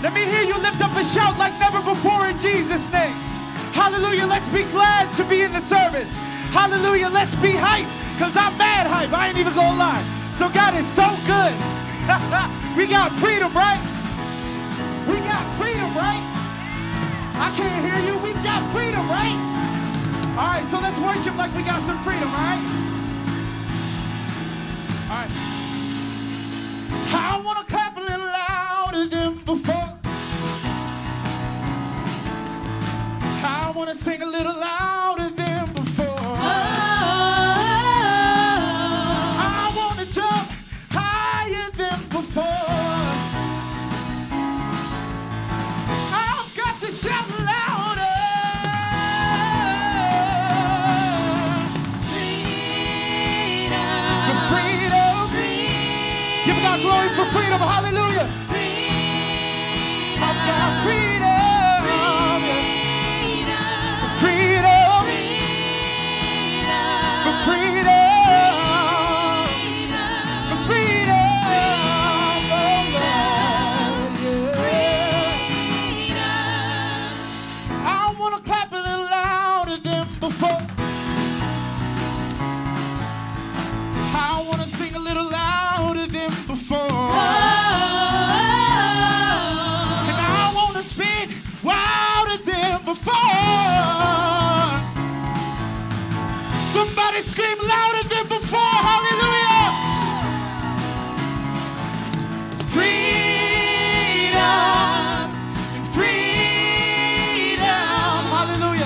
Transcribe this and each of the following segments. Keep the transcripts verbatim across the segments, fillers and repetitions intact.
Let me hear you lift up a shout like never before in Jesus' name. Hallelujah. Let's be glad to be in the service. Hallelujah. Let's be hype, because I'm mad hype. I ain't even gonna lie. So God is so good. We got freedom, right? We got freedom, right? I can't hear you. We've got freedom, right? All right, so let's worship like we got some freedom, all right? All right. I want to clap a little louder than before. I want to sing a little louder than before. Oh, I want to jump higher than before. I've got to shout louder. Freedom. For freedom. Freedom. Give God glory for freedom. Hallelujah. Freedom. I've got freedom. Somebody scream louder than before. Hallelujah. Freedom. Freedom. Hallelujah.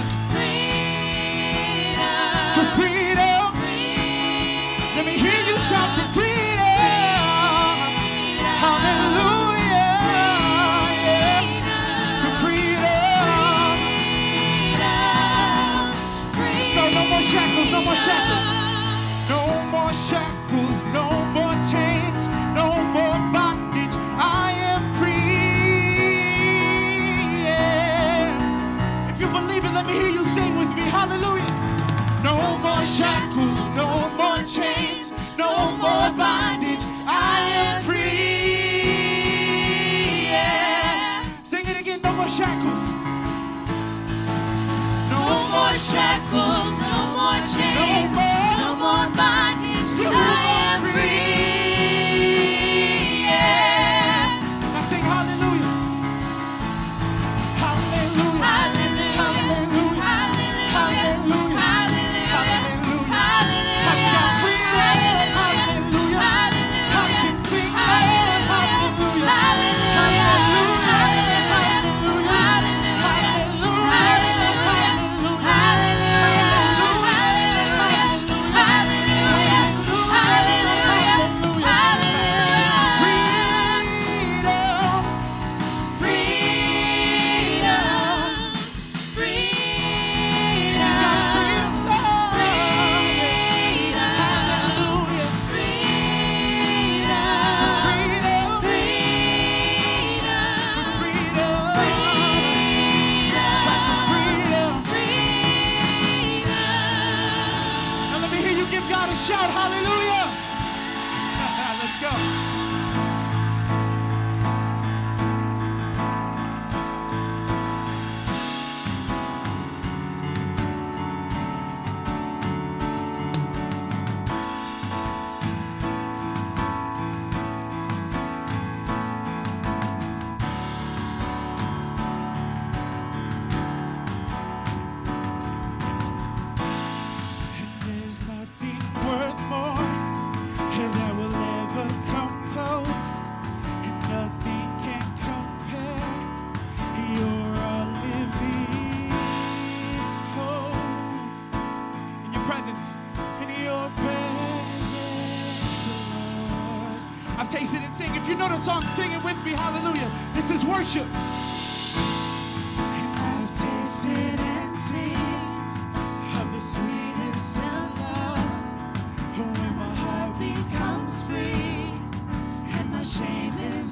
Freedom. For freedom. Freedom. Let me hear you shout for freedom. Hallelujah. Yeah. For freedom. No, no more shackles. No more shackles. No more shackles, no more chains, no more bondage. I am free. Yeah. If you believe it, let me hear you sing with me. Hallelujah. No more shackles, no more chains, no more bondage. I am free. Yeah. Sing it again. No more shackles. No more shackles. No more chains, no more bondage, I am free, yeah. Now sing hallelujah. Hallelujah. Hallelujah. Hallelujah. Hallelujah. Hallelujah. Hallelujah. I got freedom. Hallelujah. I can sing hallelujah. Shout hallelujah. Let's go. I've tasted and sing. If you know the song, sing it with me. Hallelujah. This is worship. And I've tasted and seen of the sweetest of loves. When my heart becomes free and my shame is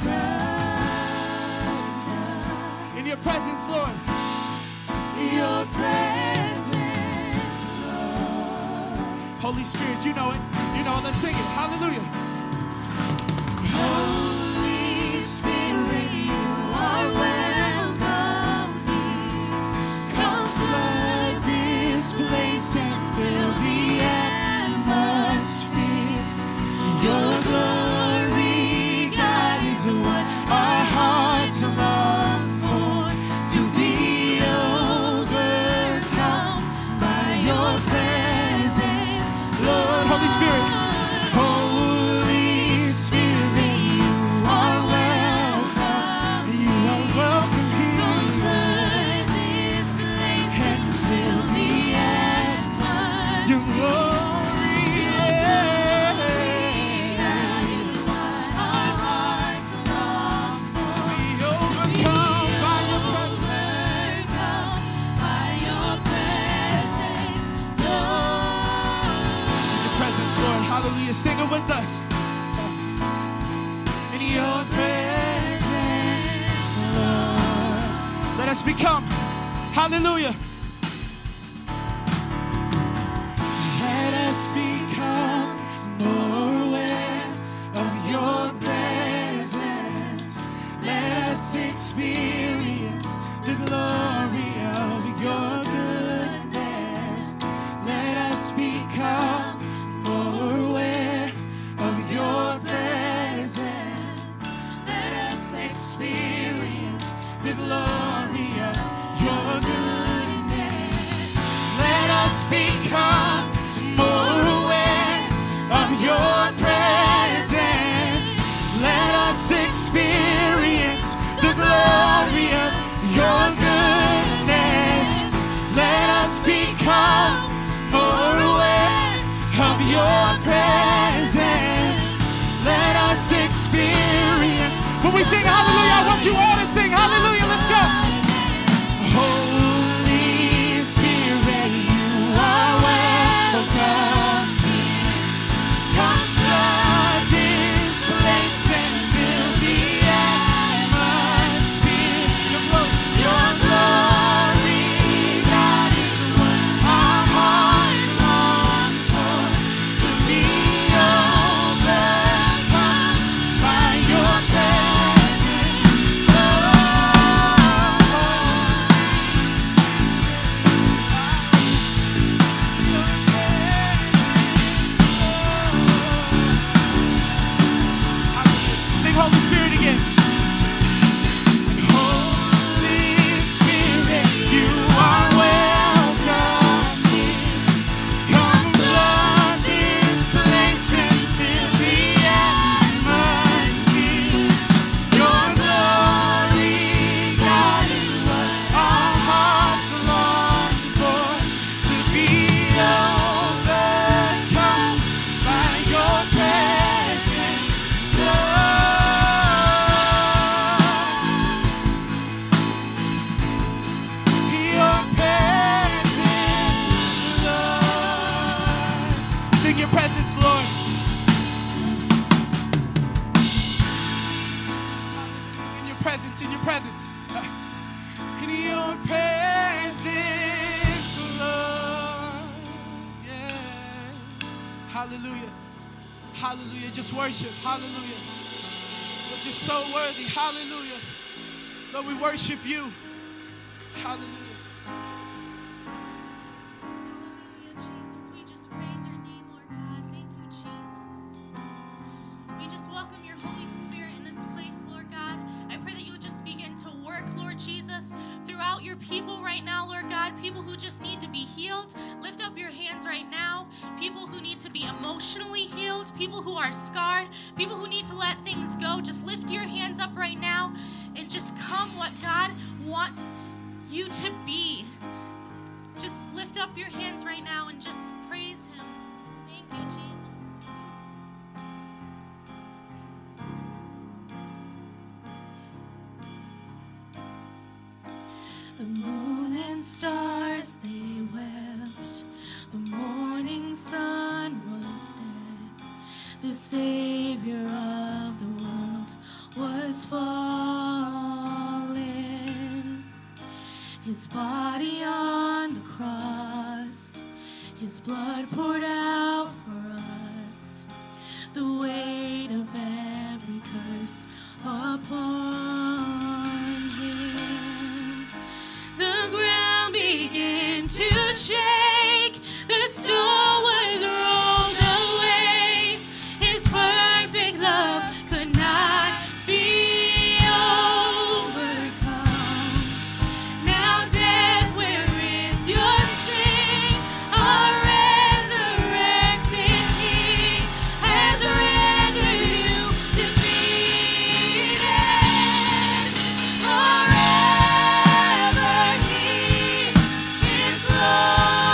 undone. In your presence, Lord. Your presence, Lord. Holy Spirit, you know it. You know it. Let's sing it. Hallelujah. Holy Spirit, you are Let's become. Hallelujah. Let us become more aware of your presence. Let us experience the glory of your goodness. Let us become more aware of your presence. Let us experience the glory of your goodness. Let us become more aware of your presence. Let us experience the glory of your goodness. Let us become more aware of your presence. Let us experience. When we sing hallelujah, I want you all to sing hallelujah. Let's go. Holy Spirit, you are welcome here. Come flood this place and fill the atmosphere. Your glory, your glory, God, is what our hearts long for. To be overcome by your presence, Lord. Sing Holy Spirit again. Holy Spirit, you are welcome here. Come flood this place and fill the atmosphere. Your glory, God, is what our hearts long for. To be overcome by your presence, Lord. Your presence, Lord. Sing your presence, Lord. In your presence, in your presence. In your presence, Lord. Yeah. Hallelujah. Hallelujah. Just worship. Hallelujah. You're just so worthy. Hallelujah. Lord, we worship you. Hallelujah. Hallelujah, Jesus. We just praise your name, Lord God. Thank you, Jesus. We just welcome your Holy Spirit in this place, Lord God. I pray that you would just begin to work, Lord Jesus, throughout your people right now, Lord God. People who just need to be healed, lift up your hands right now. People who need to be emotionally healed, people who are scarred, people who need to let things go, just lift your hands up right now and just come what God wants you to be. Just lift up your hands right now and just praise him. Thank you, Jesus. The moon and stars, they wept. The morning sun was dead. The Savior of the world was fallen. His body on the cross, his blood poured out for us. The weight of every curse upon him. The ground began to shake. The stone was rolled away. His perfect love could not be overcome. Now death, where is your sting? Our resurrected King has rendered you defeated. Forever he is Lord.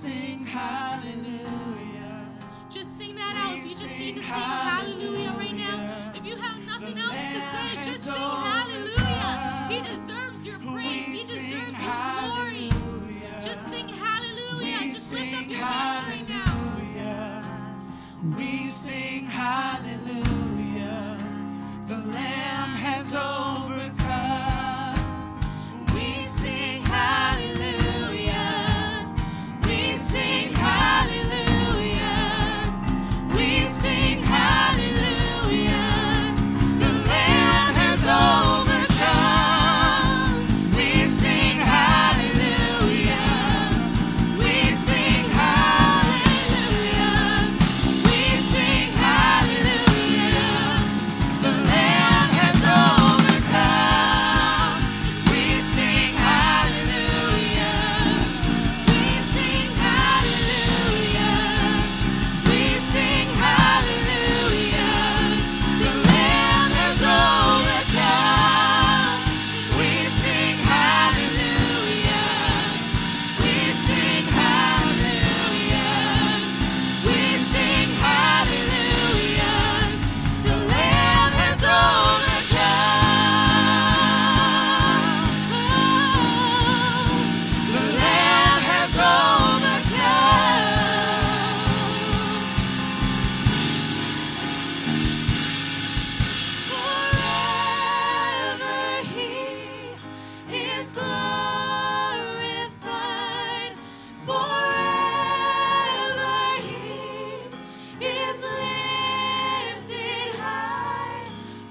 sing hallelujah. Just sing that out. If you just need to sing hallelujah right now. If you have nothing else to say, just sing hallelujah. He deserves your praise. He deserves your glory. Just sing hallelujah. Just lift up your hands right now. We sing hallelujah. The Lamb has overcome. We sing hallelujah. We sing hallelujah. We sing hallelujah. The Lamb has overcome. We sing hallelujah. We sing hallelujah. We sing hallelujah. The Lamb has overcome. We sing hallelujah. We sing hallelujah. We sing hallelujah. The Lamb has overcome. We sing hallelujah. We sing hallelujah. We sing hallelujah. The Lamb has overcome. The Lamb has overcome. Forever He is glorified. Forever He is lifted high.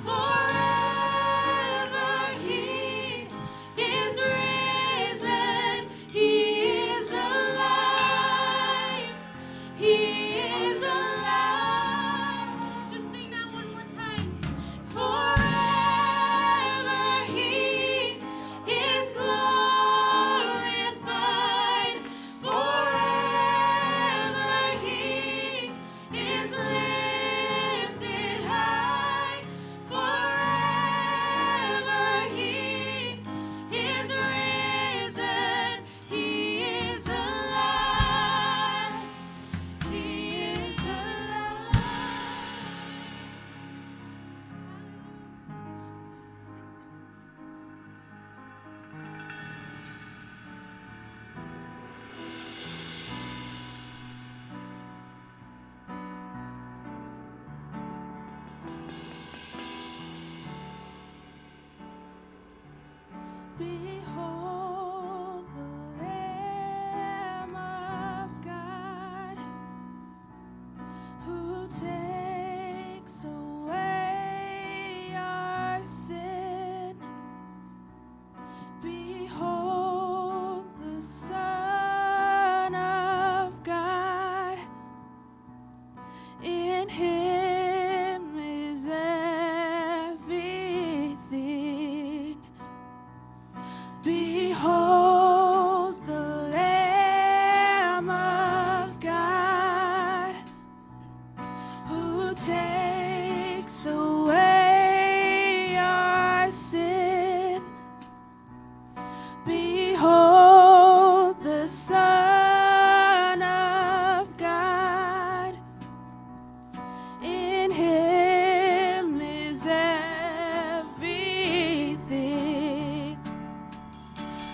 Forever He is risen. He is alive. He is alive. Just sing that one more time. Forever He is glorified. Forever He is lifted high. Forever He is risen. He is alive. He is alive. Behold the Lamb of God, who takes away our sin. Behold the Son of God, in Him is everything. Behold the Lamb of God, who takes away our sin. Behold the Son of God, in Him is everything.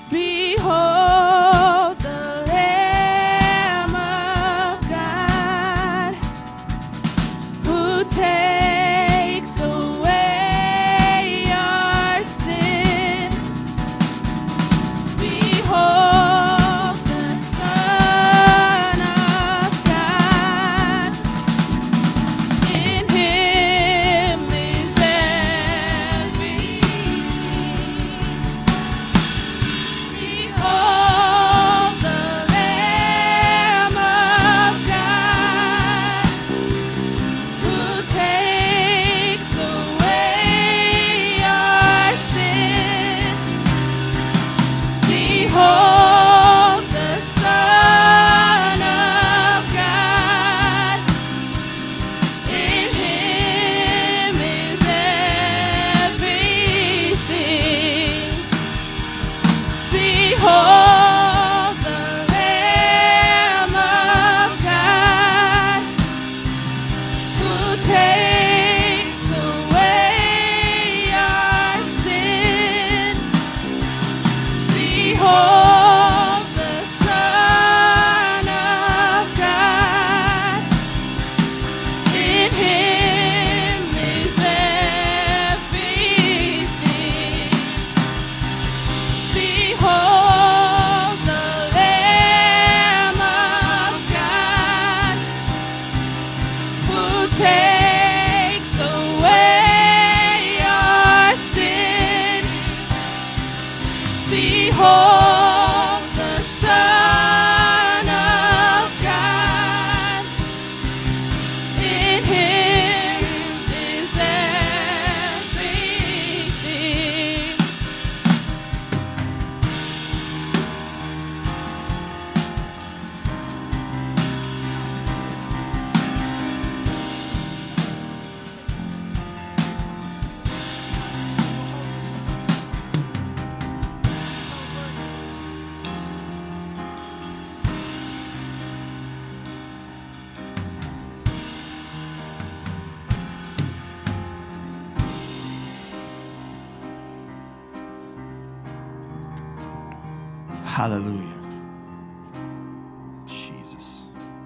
Behold the Son of God. In him is everything. Behold the Lamb of God who takes away our sin. Behold the Son of God. In him is everything. Hallelujah. Jesus.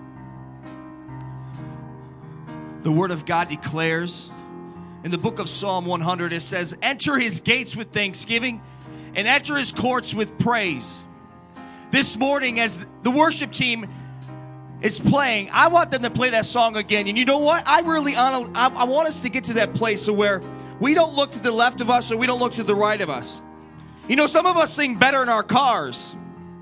The Word of God declares in the book of Psalm one hundred, it says, enter his gates with thanksgiving and enter his courts with praise. This morning, as the worship team is playing, I want them to play that song again. And you know what? I really honor, I, I want us to get to that place where we don't look to the left of us or we don't look to the right of us. You know, some of us sing better in our cars.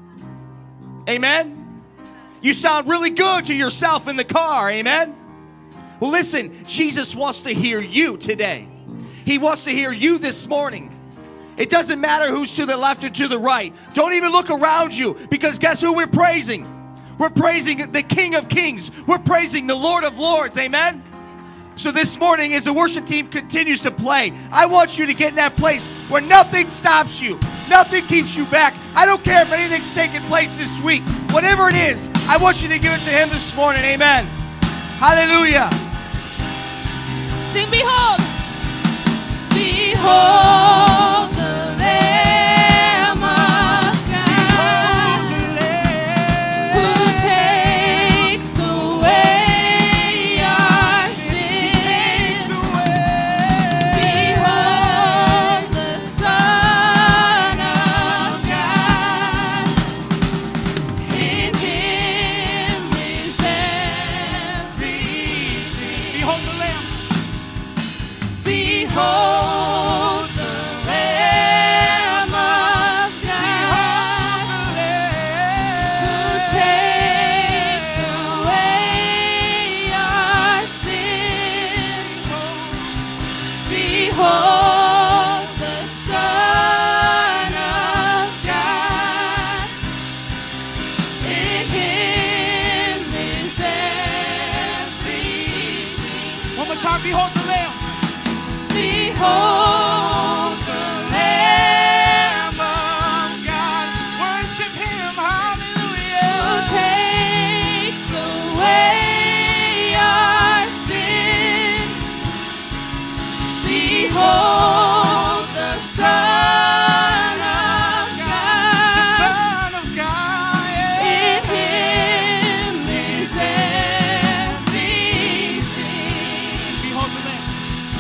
Amen? You sound really good to yourself in the car. Amen? Well, listen, Jesus wants to hear you today. He wants to hear you this morning. It doesn't matter who's to the left or to the right. Don't even look around you, because guess who we're praising? We're praising the King of Kings. We're praising the Lord of Lords. Amen? So this morning, as the worship team continues to play, I want you to get in that place where nothing stops you. Nothing keeps you back. I don't care if anything's taking place this week. Whatever it is, I want you to give it to him this morning. Amen. Hallelujah. Sing, behold. Behold the Lamb of God who takes away our sins. Behold the Son of God. In him is everything. Behold the Lamb. Behold the Lamb of God who takes away our sin. Behold the Son of God. In him is everything. One more time. Behold the Lamb. Behold the Lamb of God Worship him. who Hallelujah. takes away our sin. Behold the Son of God. The Son of God. In him is everything. Behold the Lamb.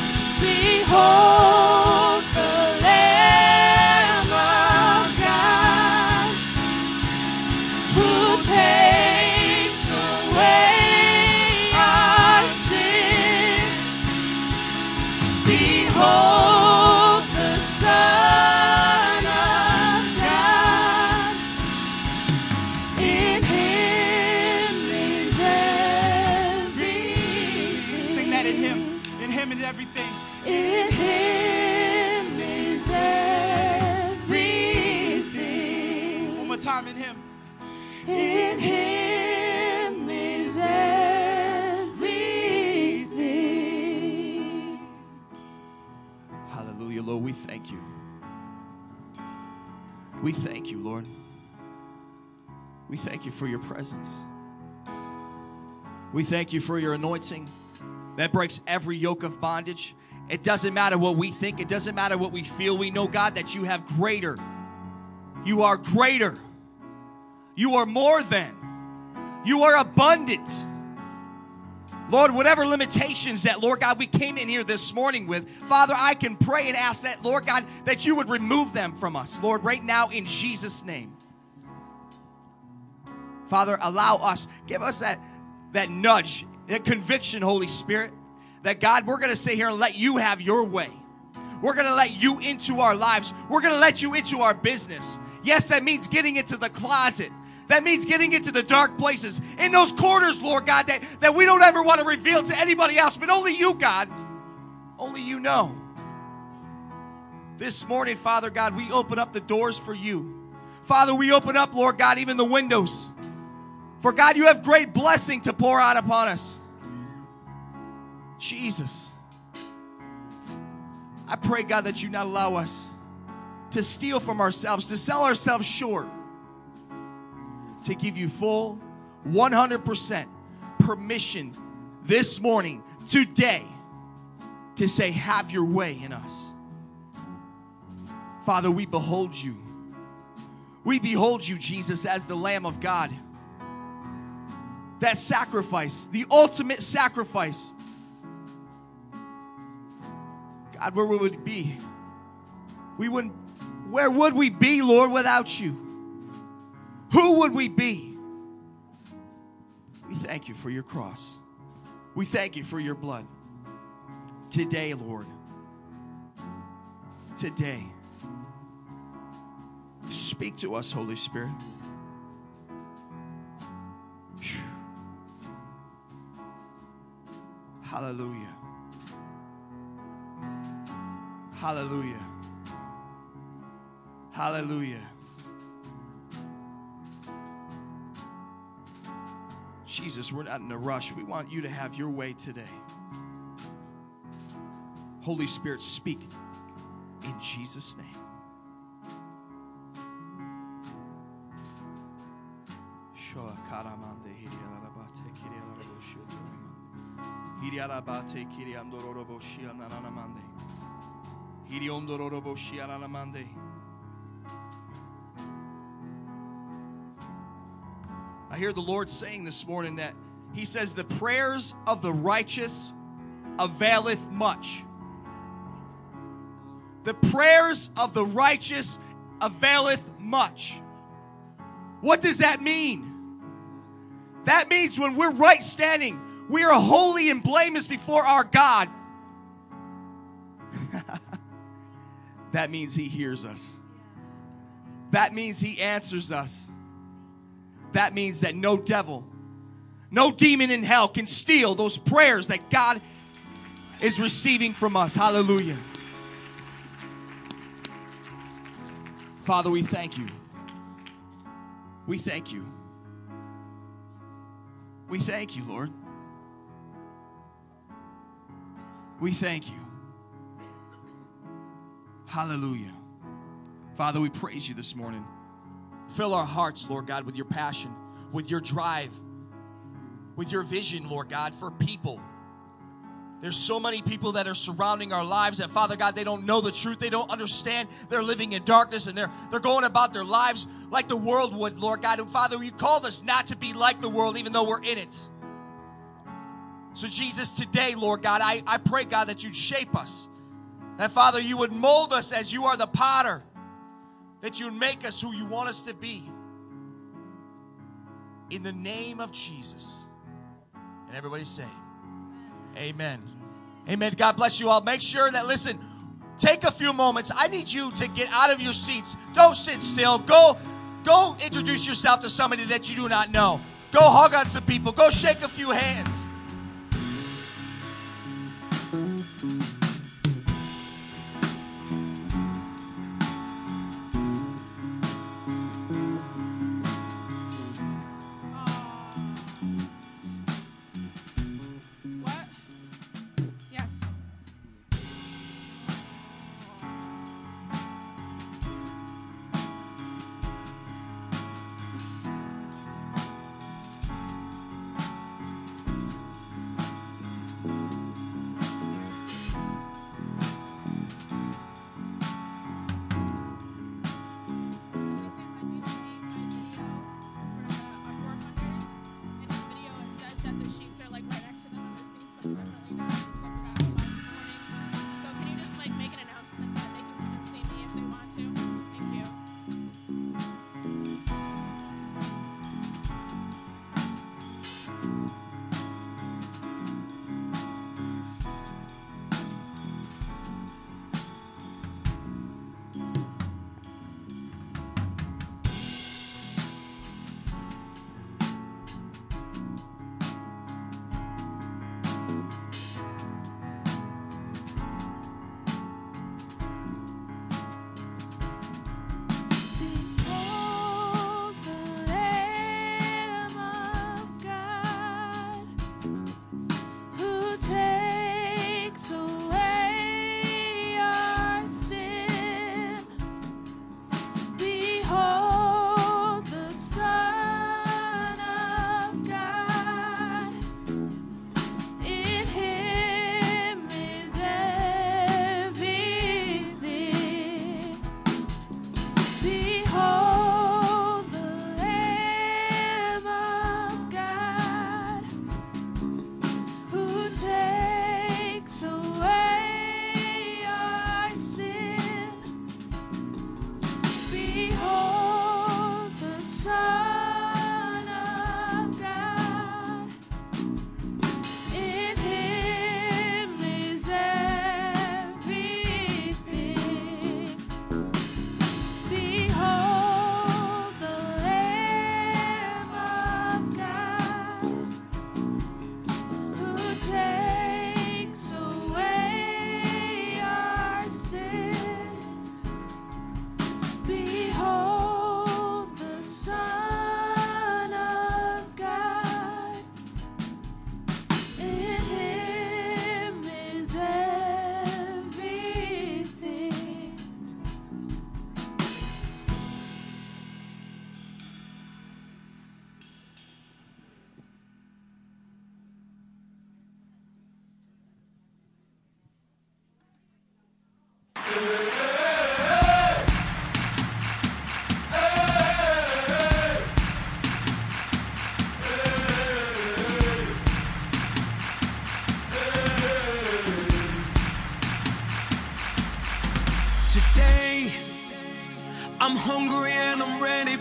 Behold the Lamb of God who takes away our sin. Behold the Son of God. In him is everything. Sing that in him. In him is everything. In him is everything. One more time. In him. In him is everything. Hallelujah, Lord. We thank you. We thank you, Lord. We thank you for your presence. We thank you for your anointing that breaks every yoke of bondage. It doesn't matter what we think. It doesn't matter what we feel. We know, God, that you have greater. You are greater. You are more than. You are abundant. Lord, whatever limitations that, Lord God, we came in here this morning with, Father, I can pray and ask that, Lord God, that you would remove them from us, Lord, right now in Jesus' name. Father, allow us, give us that, that nudge, that conviction, Holy Spirit, that, God, we're going to sit here and let you have your way. We're going to let you into our lives. We're going to let you into our business. Yes, that means getting into the closet. That means getting into the dark places, in those corners, Lord God, that, that we don't ever want to reveal to anybody else, but only you, God. Only you know. This morning, Father God, we open up the doors for you. Father, we open up, Lord God, even the windows. For God, you have great blessing to pour out upon us. Jesus. I pray, God, that you not allow us to steal from ourselves, to sell ourselves short, to give you full one hundred percent permission this morning, today, to say, have your way in us. Father, we behold you. We behold you, Jesus, as the Lamb of God. That sacrifice, the ultimate sacrifice. God, where would we be? We wouldn't, where would we be, Lord, without you? Who would we be? We thank you for your cross. We thank you for your blood. Today, Lord. Today. Speak to us, Holy Spirit. Whew. Hallelujah. Hallelujah. Hallelujah. Jesus, we're not in a rush. We want you to have your way today. Holy Spirit, speak in Jesus' name. I hear the Lord saying this morning that he says the prayers of the righteous availeth much. The prayers of the righteous availeth much. What does that mean? That means when we're right standing, we are holy and blameless before our God. That means he hears us. That means he answers us. That means that no devil, no demon in hell can steal those prayers that God is receiving from us. Hallelujah. Father, we thank you. We thank you. We thank you, Lord. We thank you. Hallelujah. Father, we praise you this morning. Fill our hearts, Lord God, with your passion, with your drive, with your vision, Lord God, for people. There's so many people that are surrounding our lives that, Father God, they don't know the truth. They don't understand. They're living in darkness, and they're, they're going about their lives like the world would, Lord God. And Father, you called us not to be like the world, even though we're in it. So Jesus, today, Lord God, I, I pray, God, that you'd shape us. That, Father, you would mold us as you are the potter. That you would make us who you want us to be. In the name of Jesus. And everybody say, amen. Amen. God bless you all. Make sure that, listen, take a few moments. I need you to get out of your seats. Don't sit still. Go, go introduce yourself to somebody that you do not know. Go hug on some people. Go shake a few hands. What? Yes.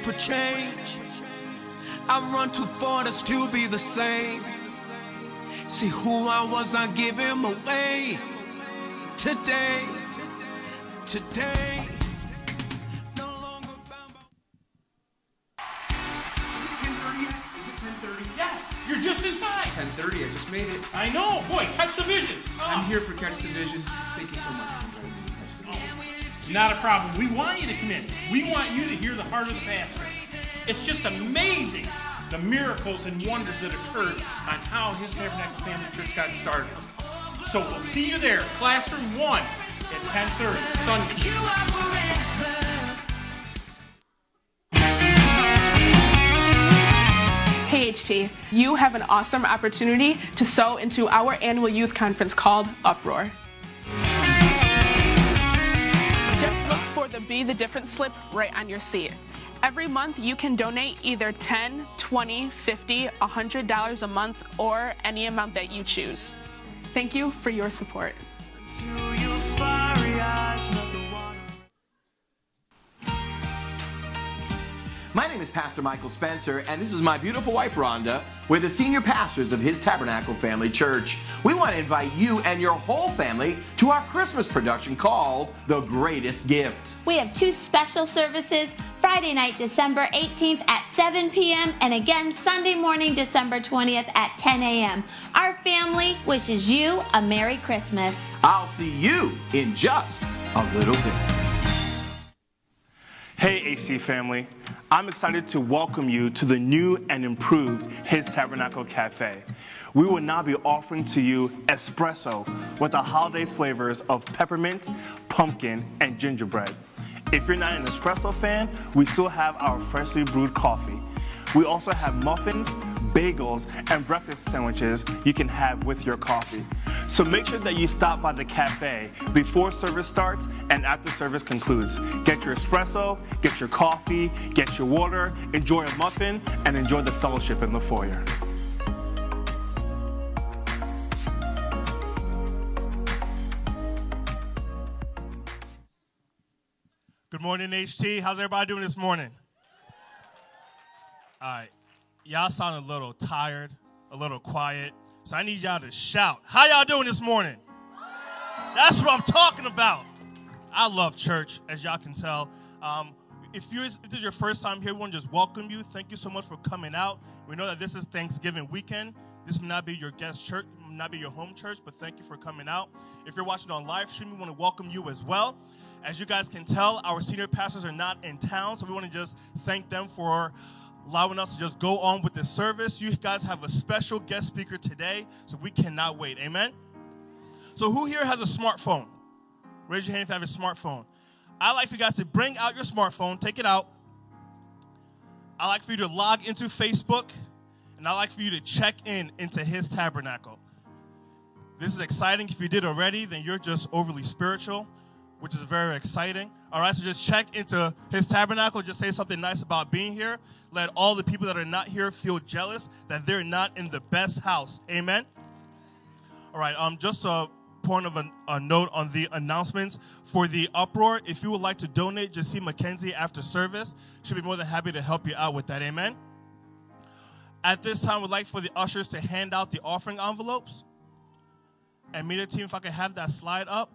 for change. I run too far to still be the same. See who I was, I give him away. Today, today. No longer bound by- Is it ten thirty yet? Is it ten thirty? Yes, you're just in time. ten thirty, I just made it. I know. Boy, catch the vision. I'm Oh, here for Catch the Vision. Thank you so much for inviting me to Catch the Vision. not a problem. We want you to come in. We want you to hear the heart of the pastor. It's just amazing the miracles and wonders that occurred on how his Tabernacle Family Church got started. So we'll see you there, classroom one at ten thirty Sunday. Hey H T, you have an awesome opportunity to sow into our annual youth conference called Uproar. Just look for the Be the Difference slip right on your seat. Every month you can donate either ten, twenty, fifty, one hundred dollars a month or any amount that you choose. Thank you for your support. My name is Pastor Michael Spencer, and this is my beautiful wife, Rhonda. We're the senior pastors of His Tabernacle Family Church. We want to invite you and your whole family to our Christmas production called The Greatest Gift. We have two special services, Friday night, December eighteenth at seven p.m. and again Sunday morning, December twentieth at ten a.m. Our family wishes you a Merry Christmas. I'll see you in just a little bit. Hey H C family, I'm excited to welcome you to the new and improved His Tabernacle Cafe. We will now be offering to you espresso with the holiday flavors of peppermint, pumpkin, and gingerbread. If you're not an espresso fan, we still have our freshly brewed coffee. We also have muffins, bagels, and breakfast sandwiches you can have with your coffee. So make sure that you stop by the cafe before service starts and after service concludes. Get your espresso, get your coffee, get your water, enjoy a muffin, and enjoy the fellowship in the foyer. Good morning, H T. How's everybody doing this morning? All right. Y'all sound a little tired, a little quiet, so I need y'all to shout. How y'all doing this morning? That's what I'm talking about. I love church, as y'all can tell. Um, if, you if this is your first time here, we want to just welcome you. Thank you so much for coming out. We know that this is Thanksgiving weekend. This may not be your guest church, may not be your home church, but thank you for coming out. If you're watching on live stream, we want to welcome you as well. As you guys can tell, our senior pastors are not in town, so we want to just thank them for allowing us to just go on with this service. You guys have a special guest speaker today, so we cannot wait. Amen? So who here has a smartphone? Raise your hand if you have a smartphone. I'd like for you guys to bring out your smartphone, take it out. I'd like for you to log into Facebook, and I'd like for you to check in into His Tabernacle. This is exciting. If you did already, then you're just overly spiritual, which is very exciting. All right, so just check into His Tabernacle. Just say something nice about being here. Let all the people that are not here feel jealous that they're not in the best house. Amen? All right, um, just a point of a, a note on the announcements. For the Uproar, if you would like to donate, just see Mackenzie after service. She'll be more than happy to help you out with that. Amen? At this time, we'd like for the ushers to hand out the offering envelopes. And media team, if I could have that slide up.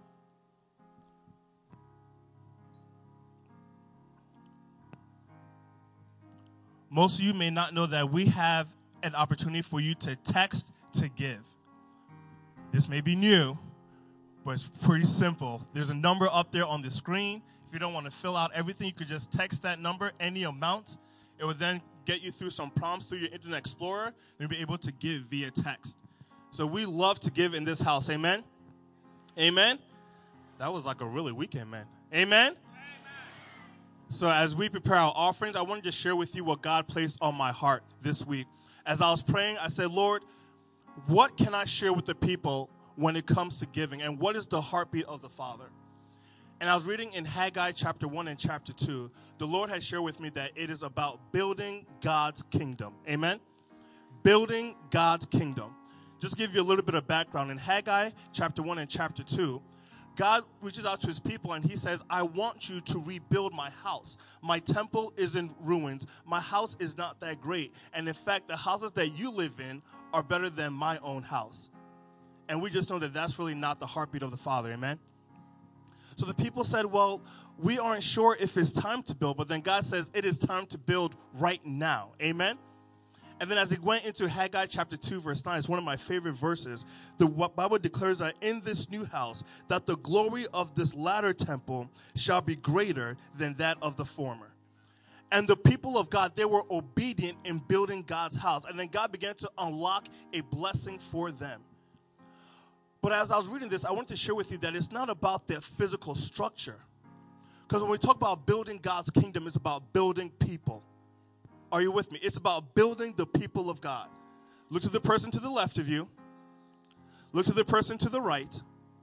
Most of you may not know that we have an opportunity for you to text to give. This may be new, but it's pretty simple. There's a number up there on the screen. If you don't want to fill out everything, you could just text that number, any amount. It will then get you through some prompts through your Internet Explorer, and you'll be able to give via text. So we love to give in this house. Amen? Amen? That was like a really weekend, man. Amen? So as we prepare our offerings, I wanted to share with you what God placed on my heart this week. As I was praying, I said, Lord, what can I share with the people when it comes to giving? And what is the heartbeat of the Father? And I was reading in Haggai chapter one and chapter two. The Lord has shared with me that it is about building God's kingdom. Amen? Building God's kingdom. Just to give you a little bit of background. In Haggai chapter one and chapter two, God reaches out to his people and he says, I want you to rebuild my house. My temple is in ruins. My house is not that great. And in fact, the houses that you live in are better than my own house. And we just know that that's really not the heartbeat of the Father. Amen? So the people said, well, we aren't sure if it's time to build. But then God says it is time to build right now. Amen? And then as he went into Haggai chapter two, verse nine, it's one of my favorite verses. The Bible declares that in this new house, that the glory of this latter temple shall be greater than that of the former. And the people of God, they were obedient in building God's house. And then God began to unlock a blessing for them. But as I was reading this, I wanted to share with you that it's not about their physical structure. Because when we talk about building God's kingdom, it's about building people. Are you with me? It's about building the people of God. Look to the person to the left of you. Look to the person to the right.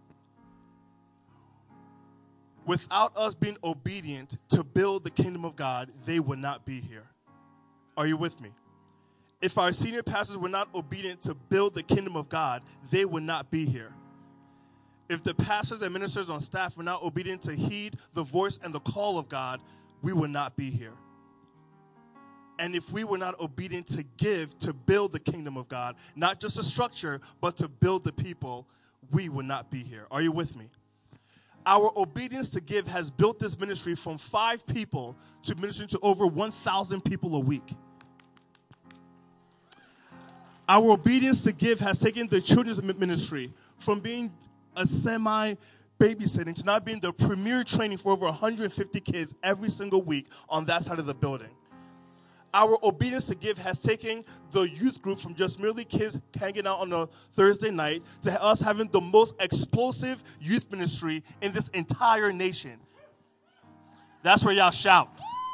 Without us being obedient to build the kingdom of God, they would not be here. Are you with me? If our senior pastors were not obedient to build the kingdom of God, they would not be here. If the pastors and ministers on staff were not obedient to heed the voice and the call of God, we would not be here. And if we were not obedient to give, to build the kingdom of God, not just a structure, but to build the people, we would not be here. Are you with me? Our obedience to give has built this ministry from five people to ministering to over one thousand people a week. Our obedience to give has taken the children's ministry from being a semi-babysitting to now being the premier training for over one hundred fifty kids every single week on that side of the building. Our obedience to give has taken the youth group from just merely kids hanging out on a Thursday night to us having the most explosive youth ministry in this entire nation. That's where y'all shout.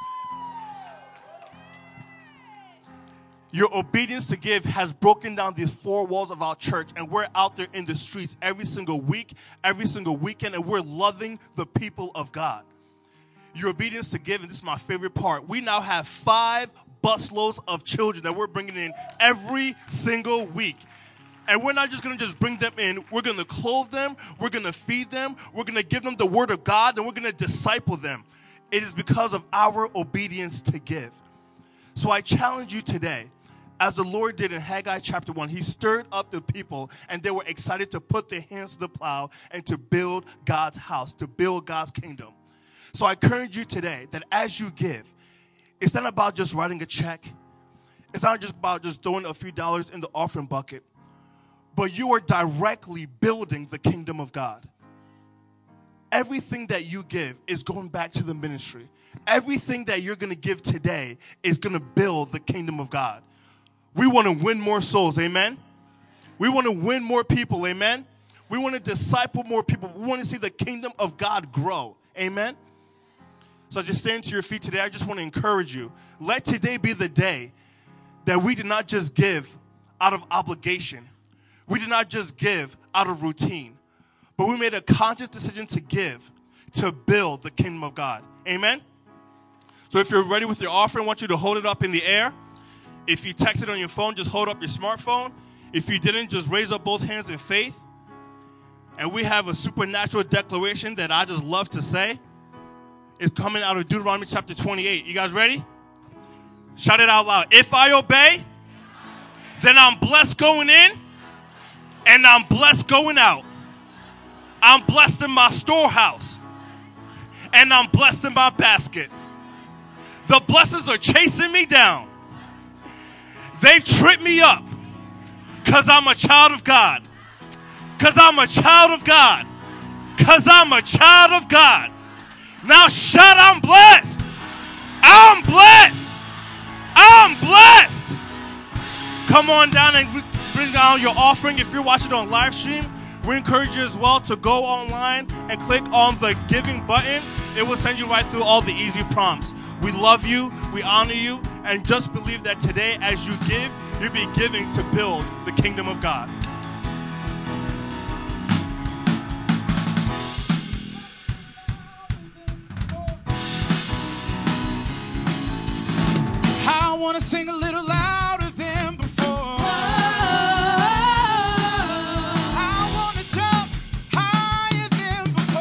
Your obedience to give has broken down these four walls of our church, and we're out there in the streets every single week, every single weekend, and we're loving the people of God. Your obedience to give, and this is my favorite part, we now have five busloads of children that we're bringing in every single week. And we're not just going to just bring them in. We're going to clothe them. We're going to feed them. We're going to give them the word of God, and we're going to disciple them. It is because of our obedience to give. So I challenge you today, as the Lord did in Haggai chapter one, he stirred up the people, and they were excited to put their hands to the plow and to build God's house, to build God's kingdom. So I encourage you today that as you give, it's not about just writing a check. It's not just about just throwing a few dollars in the offering bucket. But you are directly building the kingdom of God. Everything that you give is going back to the ministry. Everything that you're going to give today is going to build the kingdom of God. We want to win more souls, amen? We want to win more people, amen? We want to disciple more people. We want to see the kingdom of God grow, amen? So just stand to your feet today. I just want to encourage you. Let today be the day that we did not just give out of obligation. We did not just give out of routine. But we made a conscious decision to give, to build the kingdom of God. Amen? So if you're ready with your offering, I want you to hold it up in the air. If you text it on your phone, just hold up your smartphone. If you didn't, just raise up both hands in faith. And we have a supernatural declaration that I just love to say. It's coming out of Deuteronomy chapter twenty-eight. You guys ready? Shout it out loud. If I obey, then I'm blessed going in, and I'm blessed going out. I'm blessed in my storehouse, and I'm blessed in my basket. The blessings are chasing me down. They've tripped me up because I'm a child of God. Because I'm a child of God. Because I'm a child of God. Now shout, I'm blessed. I'm blessed. I'm blessed. Come on down and bring down your offering. If you're watching on live stream, we encourage you as well to go online and click on the giving button. It will send you right through all the easy prompts. We love you. We honor you. And just believe that today as you give, you'll be giving to build the kingdom of God. I want to sing a little louder than before. I want to jump higher than before.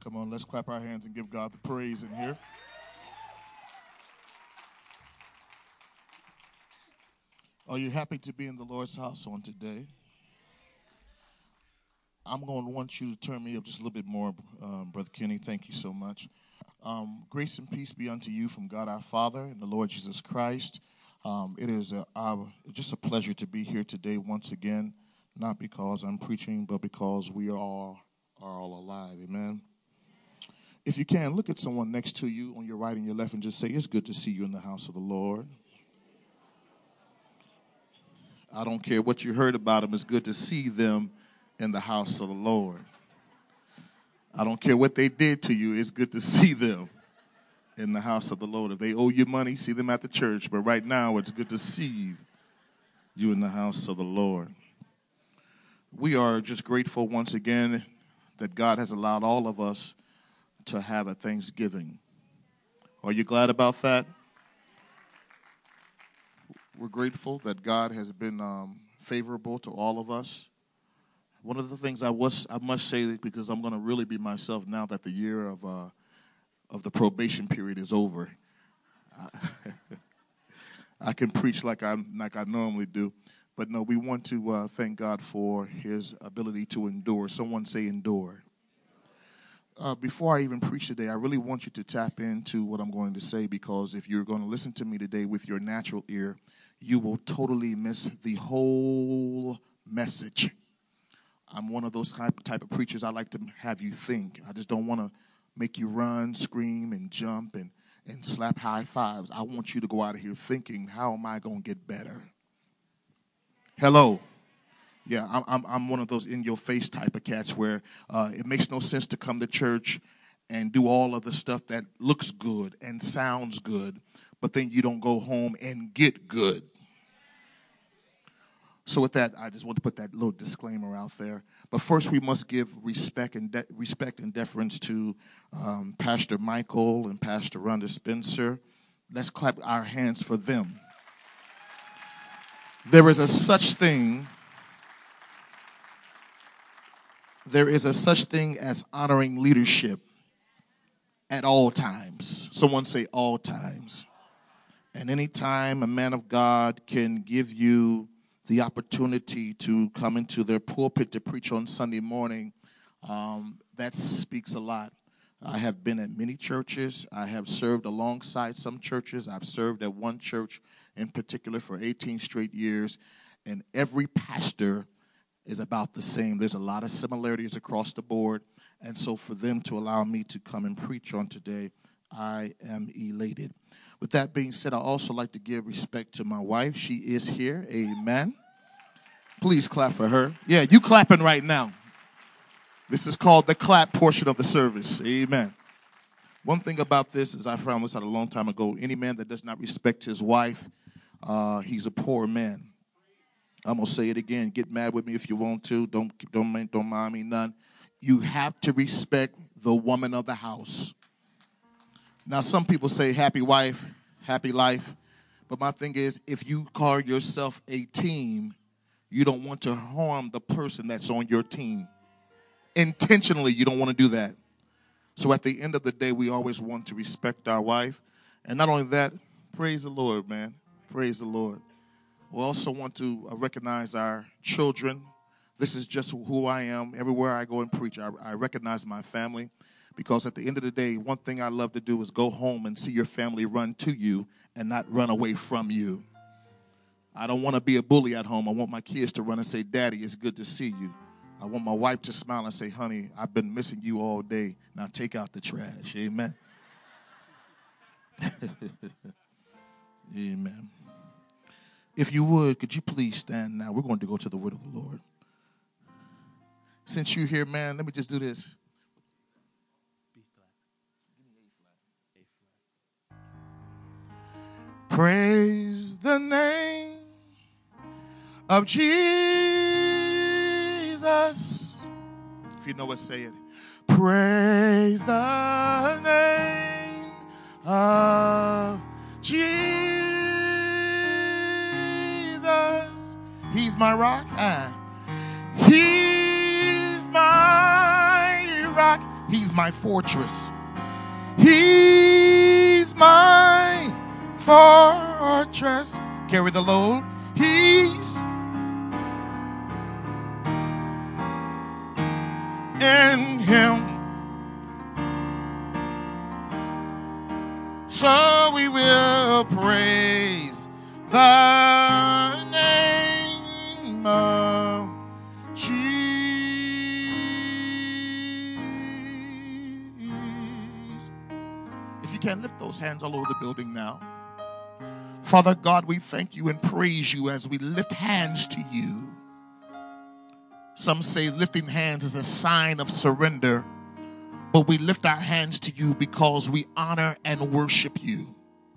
Come on, let's clap our hands and give God the praise in here. Are you happy to be in the Lord's house on today? I'm going to want you to turn me up just a little bit more, um, Brother Kenny. Thank you so much. Um, grace and peace be unto you from God our Father and the Lord Jesus Christ. Um, it is a, uh, just a pleasure to be here today once again, not because I'm preaching, but because we are all, are all alive. Amen. If you can, look at someone next to you on your right and your left and just say, it's good to see you in the house of the Lord. I don't care what you heard about them. It's good to see them in the house of the Lord. I don't care what they did to you. It's good to see them in the house of the Lord. If they owe you money, see them at the church. But right now, it's good to see you in the house of the Lord. We are just grateful once again that God has allowed all of us to have a Thanksgiving. Are you glad about that? We're grateful that God has been um, favorable to all of us. One of the things I was I must say, because I'm going to really be myself now that the year of uh, of the probation period is over. I, I can preach like I like I normally do, but no, we want to uh, thank God for His ability to endure. Someone say endure. Uh, before I even preach today, I really want you to tap into what I'm going to say, because if you're going to listen to me today with your natural ear, you will totally miss the whole message. I'm one of those type, type of preachers. I like to have you think. I just don't want to make you run, scream, and jump and, and slap high fives. I want you to go out of here thinking, how am I going to get better? Hello. Yeah, I'm, I'm, I'm one of those in-your-face type of cats where uh, it makes no sense to come to church and do all of the stuff that looks good and sounds good, but then you don't go home and get good. So with that, I just want to put that little disclaimer out there. But first, we must give respect and de- respect and deference to um, Pastor Michael and Pastor Rhonda Spencer. Let's clap our hands for them. There is a such thing. There is a such thing as honoring leadership at all times. Someone say all times. And any time a man of God can give you the opportunity to come into their pulpit to preach on Sunday morning, um, that speaks a lot. I have been at many churches. I have served alongside some churches. I've served at one church in particular for eighteen straight years, and every pastor is about the same. There's a lot of similarities across the board, and so for them to allow me to come and preach on today, I am elated. With that being said, I also like to give respect to my wife. She is here. Amen. Please clap for her. Yeah, you clapping right now. This is called the clap portion of the service. Amen. One thing about this is I found this out a long time ago. Any man that does not respect his wife, uh, he's a poor man. I'm going to say it again. Get mad with me if you want to. Don't, don't, don't mind me none. You have to respect the woman of the house. Now, some people say happy wife, happy life. But my thing is, if you call yourself a team, you don't want to harm the person that's on your team. Intentionally, you don't want to do that. So at the end of the day, we always want to respect our wife. And not only that, praise the Lord, man. Praise the Lord. We also want to recognize our children. This is just who I am. Everywhere I go and preach, I, I recognize my family. Because at the end of the day, one thing I love to do is go home and see your family run to you and not run away from you. I don't want to be a bully at home. I want my kids to run and say, Daddy, it's good to see you. I want my wife to smile and say, honey, I've been missing you all day. Now take out the trash. Amen. Amen. If you would, could you please stand now? We're going to go to the word of the Lord. Since you're here, man, let me just do this. Praise the name of Jesus. If you know it, say it. Praise the name of Jesus. He's my rock. And he's my rock. He's my fortress. He's my fortress. Carry the load. He's in him. So we will praise the name of Jesus. If you can, lift those hands all over the building now. Father God, we thank you and praise you as we lift hands to you. Some say lifting hands is a sign of surrender, but we lift our hands to you because we honor and worship you.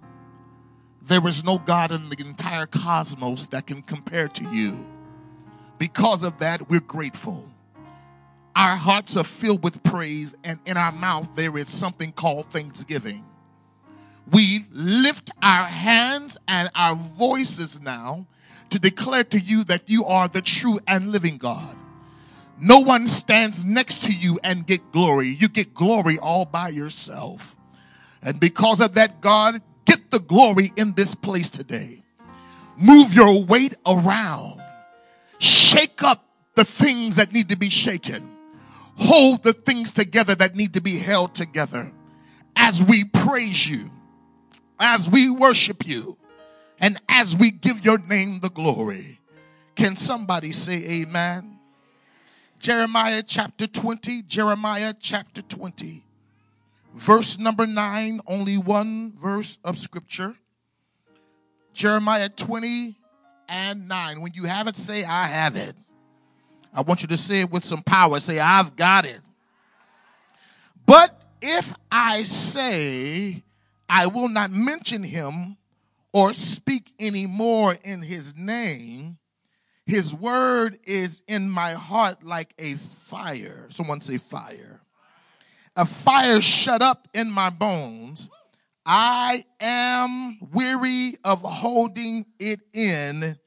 There is no God in the entire cosmos that can compare to you. Because of that, we're grateful. Our hearts are filled with praise, and in our mouth there is something called thanksgiving. We lift our hands and our voices now to declare to you that you are the true and living God. No one stands next to you and get glory. You get glory all by yourself. And because of that, God, get the glory in this place today. Move your weight around. Shake up the things that need to be shaken. Hold the things together that need to be held together. As we praise you, as we worship you, and as we give your name the glory. Can somebody say amen? Jeremiah chapter twenty, Jeremiah chapter twenty, verse number nine, only one verse of scripture. Jeremiah twenty and nine. When you have it, say, I have it. I want you to say it with some power. Say, I've got it. But if I say I will not mention him or speak any more in his name, his word is in my heart like a fire. Someone say fire. A fire shut up in my bones. I am weary of holding it in.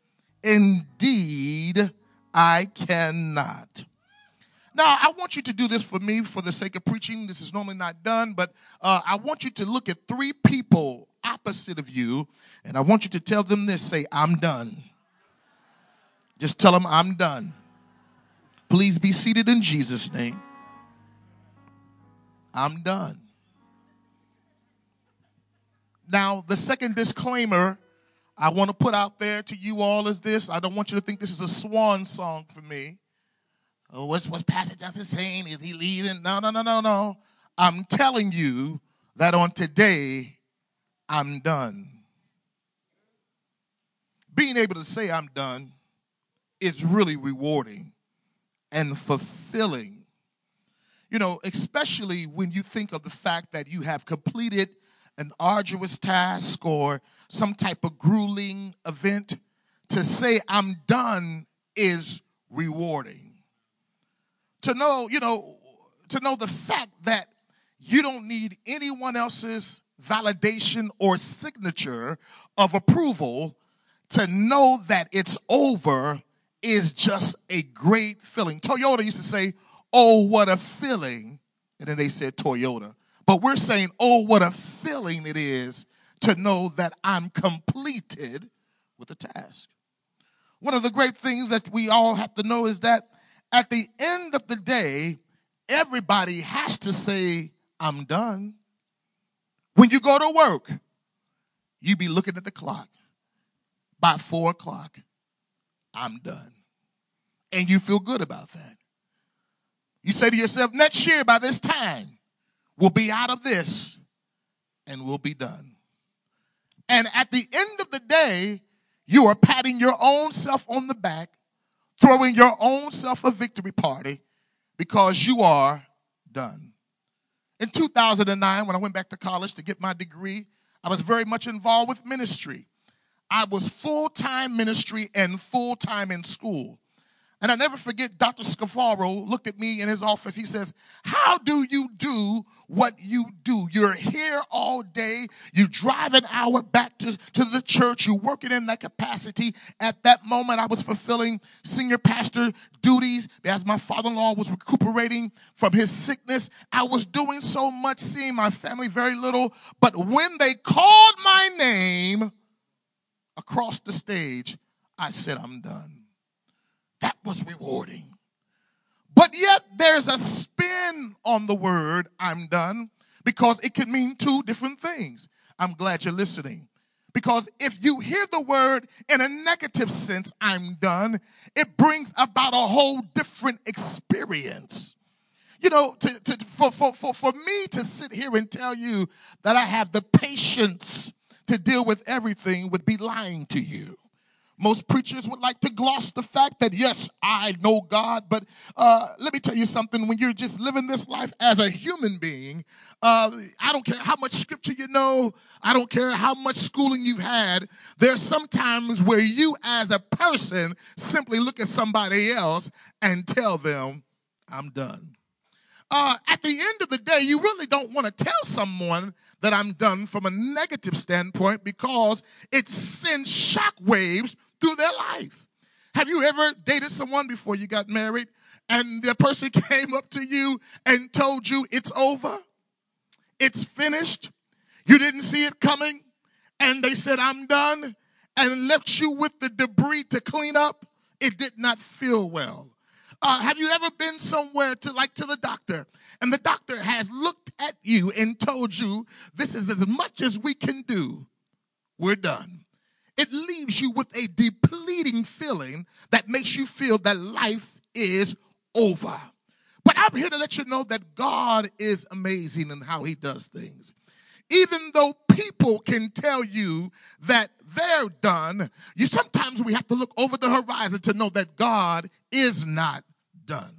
Indeed, I cannot. Now, I want you to do this for me for the sake of preaching. This is normally not done, but uh, I want you to look at three people opposite of you, and I want you to tell them this. Say, I'm done. Just tell them I'm done. Please be seated in Jesus' name. I'm done. Now, the second disclaimer I want to put out there to you all is this. I don't want you to think this is a swan song for me. Oh, what's, what's Pastor Johnson saying? Is he leaving? No, no, no, no, no. I'm telling you that on today, I'm done. Being able to say I'm done is really rewarding and fulfilling. You know, especially when you think of the fact that you have completed an arduous task or some type of grueling event. To say I'm done is rewarding. To know, you know, to know the fact that you don't need anyone else's validation or signature of approval to know that it's over is just a great feeling. Toyota used to say, oh, what a feeling. And then they said Toyota. But we're saying, oh, what a feeling it is to know that I'm completed with the task. One of the great things that we all have to know is that at the end of the day, everybody has to say, I'm done. When you go to work, you be looking at the clock. By four o'clock, I'm done. And you feel good about that. You say to yourself, next year by this time, we'll be out of this and we'll be done. And at the end of the day, you are patting your own self on the back, throwing your own self a victory party because you are done. In two thousand nine, when I went back to college to get my degree, I was very much involved with ministry. I was full-time ministry and full-time in school. And I never forget, Doctor Scafaro looked at me in his office. He says, how do you do what you do? You're here all day. You drive an hour back to, to the church. You're working in that capacity. At that moment, I was fulfilling senior pastor duties as my father-in-law was recuperating from his sickness. I was doing so much, seeing my family very little. But when they called my name across the stage, I said, I'm done. That was rewarding. But yet there's a spin on the word I'm done because it can mean two different things. I'm glad you're listening. Because if you hear the word in a negative sense, I'm done, it brings about a whole different experience. You know, to, to, for, for, for, for me to sit here and tell you that I have the patience to deal with everything would be lying to you. Most preachers would like to gloss the fact that, yes, I know God, but uh, let me tell you something. When you're just living this life as a human being, uh, I don't care how much scripture you know. I don't care how much schooling you've had. There's some times where you as a person simply look at somebody else and tell them, I'm done. Uh, at the end of the day, you really don't want to tell someone that I'm done from a negative standpoint because it sends shockwaves through their life. Have you ever dated someone before you got married and the person came up to you and told you it's over, it's finished, you didn't see it coming, and they said, I'm done, and left you with the debris to clean up? It did not feel well. Uh, have you ever been somewhere to like to the doctor and the doctor has looked at you and told you this is as much as we can do, we're done? It leaves you with a depleting feeling that makes you feel that life is over. But I'm here to let you know that God is amazing in how he does things. Even though people can tell you that they're done, you sometimes we have to look over the horizon to know that God is not done.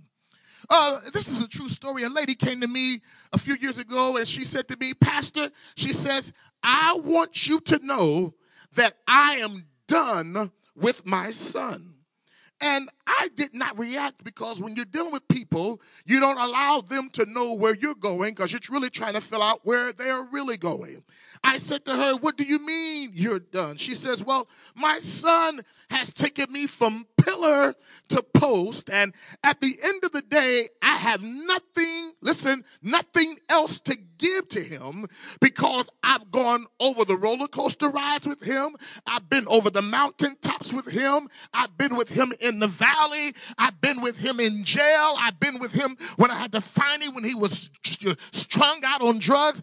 Uh, this is a true story. A lady came to me a few years ago and she said to me, Pastor, she says, I want you to know that I am done with my son. And I did not react because when you're dealing with people, you don't allow them to know where you're going because you're really trying to fill out where they're really going. I said to her, what do you mean you're done? She says, well, my son has taken me from pillar to post, and at the end of the day, I have nothing, listen, nothing else to give to him because I've gone over the roller coaster rides with him. I've been over the mountaintops with him. I've been with him in the valley. I've been with him in jail. I've been with him when I had to find him when he was strung out on drugs.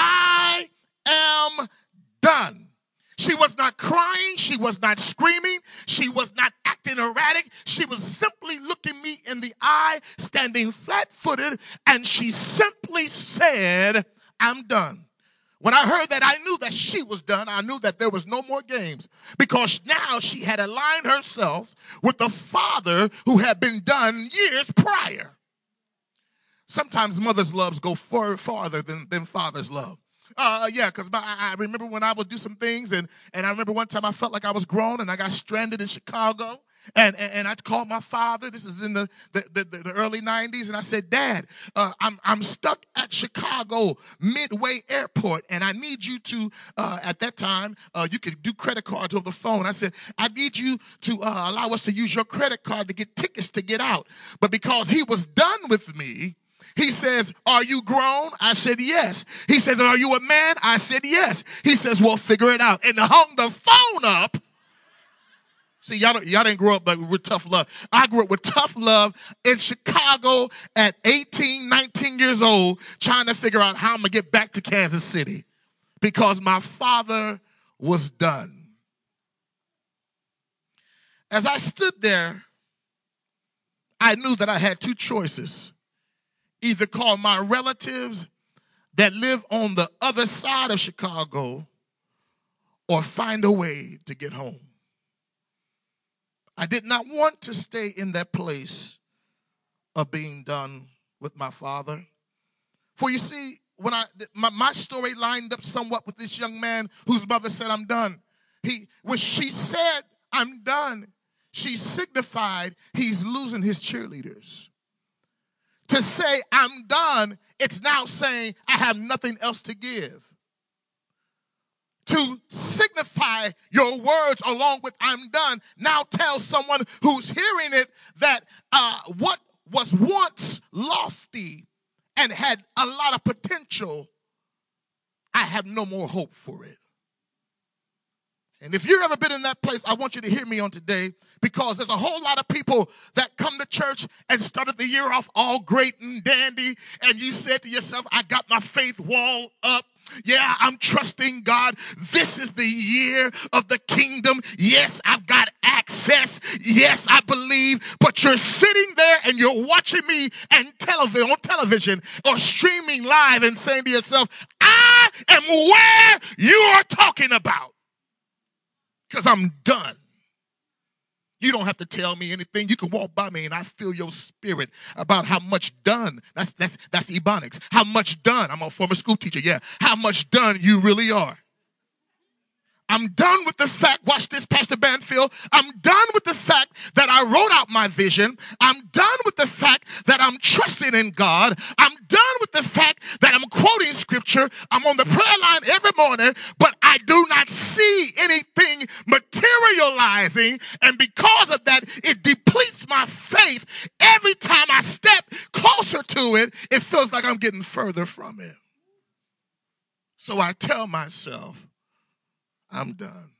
I am done. She was not crying. She was not screaming. She was not acting erratic. She was simply looking me in the eye, standing flat-footed, and she simply said, I'm done. When I heard that, I knew that she was done. I knew that there was no more games because now she had aligned herself with the father who had been done years prior. Sometimes mother's loves go far farther than, than father's love. Uh, yeah, because I, I remember when I would do some things, and, and I remember one time I felt like I was grown, and I got stranded in Chicago, and, and, and I called my father. This is in the, the, the, the early nineties, and I said, Dad, uh, I'm, I'm stuck at Chicago Midway Airport, and I need you to, uh, at that time, uh, you could do credit cards over the phone. I said, I need you to uh, allow us to use your credit card to get tickets to get out. But because he was done with me, he says, are you grown? I said, yes. He says, are you a man? I said, yes. He says, well, figure it out. And hung the phone up. See, y'all, don't, y'all didn't grow up like, with tough love. I grew up with tough love in Chicago at eighteen, nineteen years old, trying to figure out how I'm going to get back to Kansas City because my father was done. As I stood there, I knew that I had two choices. Either call my relatives that live on the other side of Chicago or find a way to get home. I did not want to stay in that place of being done with my father. For you see, when I my, my story lined up somewhat with this young man whose mother said, I'm done. He when she said, I'm done, she signified he's losing his cheerleaders. To say, I'm done, it's now saying, I have nothing else to give. To signify your words along with I'm done, now tell someone who's hearing it that uh, what was once lofty and had a lot of potential, I have no more hope for it. And if you've ever been in that place, I want you to hear me on today, because there's a whole lot of people that come to church and started the year off all great and dandy, and you said to yourself, I got my faith wall up. Yeah, I'm trusting God. This is the year of the kingdom. Yes, I've got access. Yes, I believe. But you're sitting there and you're watching me and television on television or streaming live and saying to yourself, I am where you are talking about. Because I'm done. You don't have to tell me anything. You can walk by me and I feel your spirit about how much done. That's that's that's Ebonics. How much done. I'm a former school teacher. Yeah. How much done you really are. I'm done with the fact, watch this, Pastor Banfield, I'm done with the fact that I wrote out my vision. I'm done with the fact that I'm trusting in God. I'm done with the fact that I'm quoting scripture. I'm on the prayer line every morning, but I do not see anything materializing. And because of that, it depletes my faith. Every time I step closer to it, it feels like I'm getting further from it. So I tell myself, I'm done.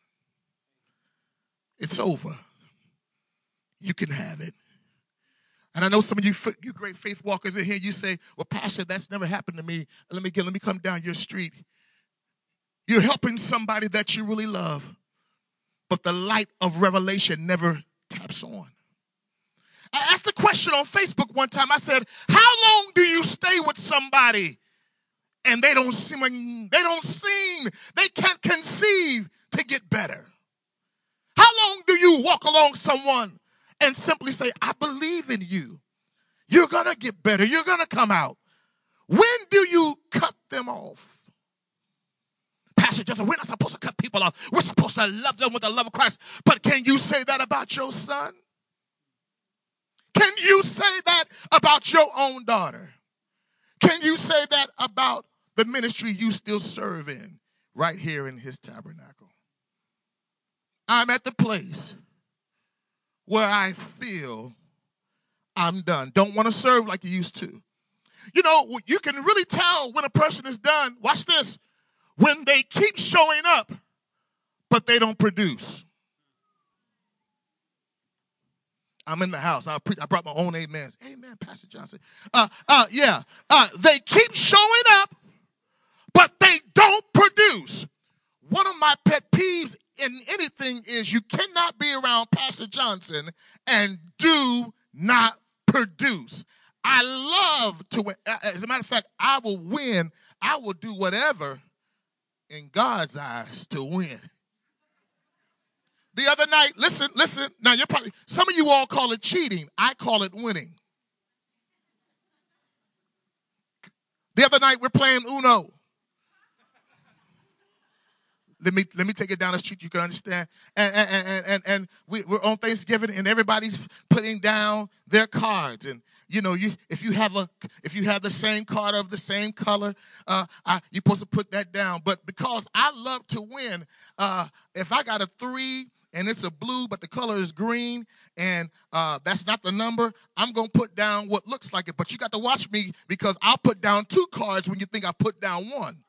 It's over. You can have it. And I know some of you, you great faith walkers in here, you say, well, Pastor, that's never happened to me. Let me get, let me come down your street. You're helping somebody that you really love, but the light of revelation never taps on. I asked a question on Facebook one time. I said, how long do you stay with somebody and they don't seem, they don't seem, they can't conceive to get better? How long do you walk along someone and simply say, I believe in you. You're going to get better. You're going to come out. When do you cut them off? Pastor Joseph, we're not supposed to cut people off. We're supposed to love them with the love of Christ. But can you say that about your son? Can you say that about your own daughter? Can you say that about the ministry you still serve in right here in his tabernacle? I'm at the place where I feel I'm done. Don't want to serve like you used to. You know, you can really tell when a person is done. Watch this. When they keep showing up, but they don't produce. I'm in the house. I, pre- I brought my own amens. Amen, Pastor Johnson. Uh, uh, yeah. Uh, they keep showing up, but they don't produce. One of my pet peeves in anything is you cannot be around Pastor Johnson and do not produce. I love to win. As a matter of fact, I will win. I will do whatever in God's eyes to win. The other night, listen, listen. Now, you're probably, some of you all call it cheating. I call it winning. The other night, we're playing Uno. Let me let me take it down the street. You can understand. And and and and, and we, we're on Thanksgiving, and everybody's putting down their cards. And you know, you if you have a if you have the same card of the same color, uh, I, you're supposed to put that down. But because I love to win, uh, if I got a three and it's a blue, but the color is green, and uh, that's not the number, I'm gonna put down what looks like it. But you got to watch me, because I'll put down two cards when you think I put down one.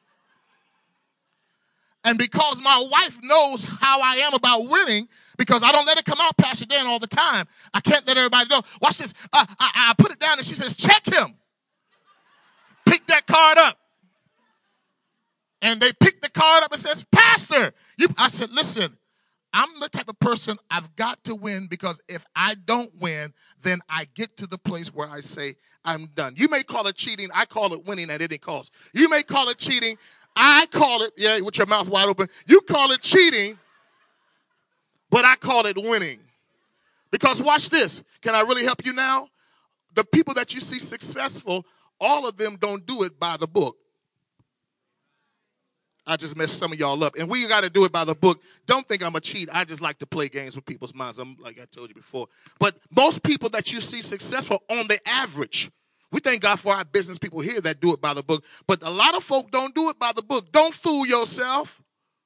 And because my wife knows how I am about winning, because I don't let it come out, Pastor Dan, all the time. I can't let everybody know. Watch this. Uh, I, I put it down, and she says, check him. Pick that card up. And they pick the card up and says, Pastor. You, I said, listen, I'm the type of person I've got to win, because if I don't win, then I get to the place where I say, I'm done. You may call it cheating. I call it winning at any cost. You may call it cheating. I call it, yeah, with your mouth wide open. You call it cheating, but I call it winning. Because watch this. Can I really help you now? The people that you see successful, all of them don't do it by the book. I just messed some of y'all up. And we got to do it by the book. Don't think I'm a cheat. I just like to play games with people's minds. I'm like I told you before. But most people that you see successful on the average, we thank God for our business people here that do it by the book. But a lot of folk don't do it by the book. Don't fool yourself.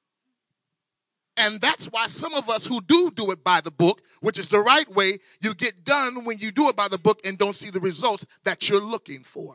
And that's why some of us who do do it by the book, which is the right way, you get done when you do it by the book and don't see the results that you're looking for.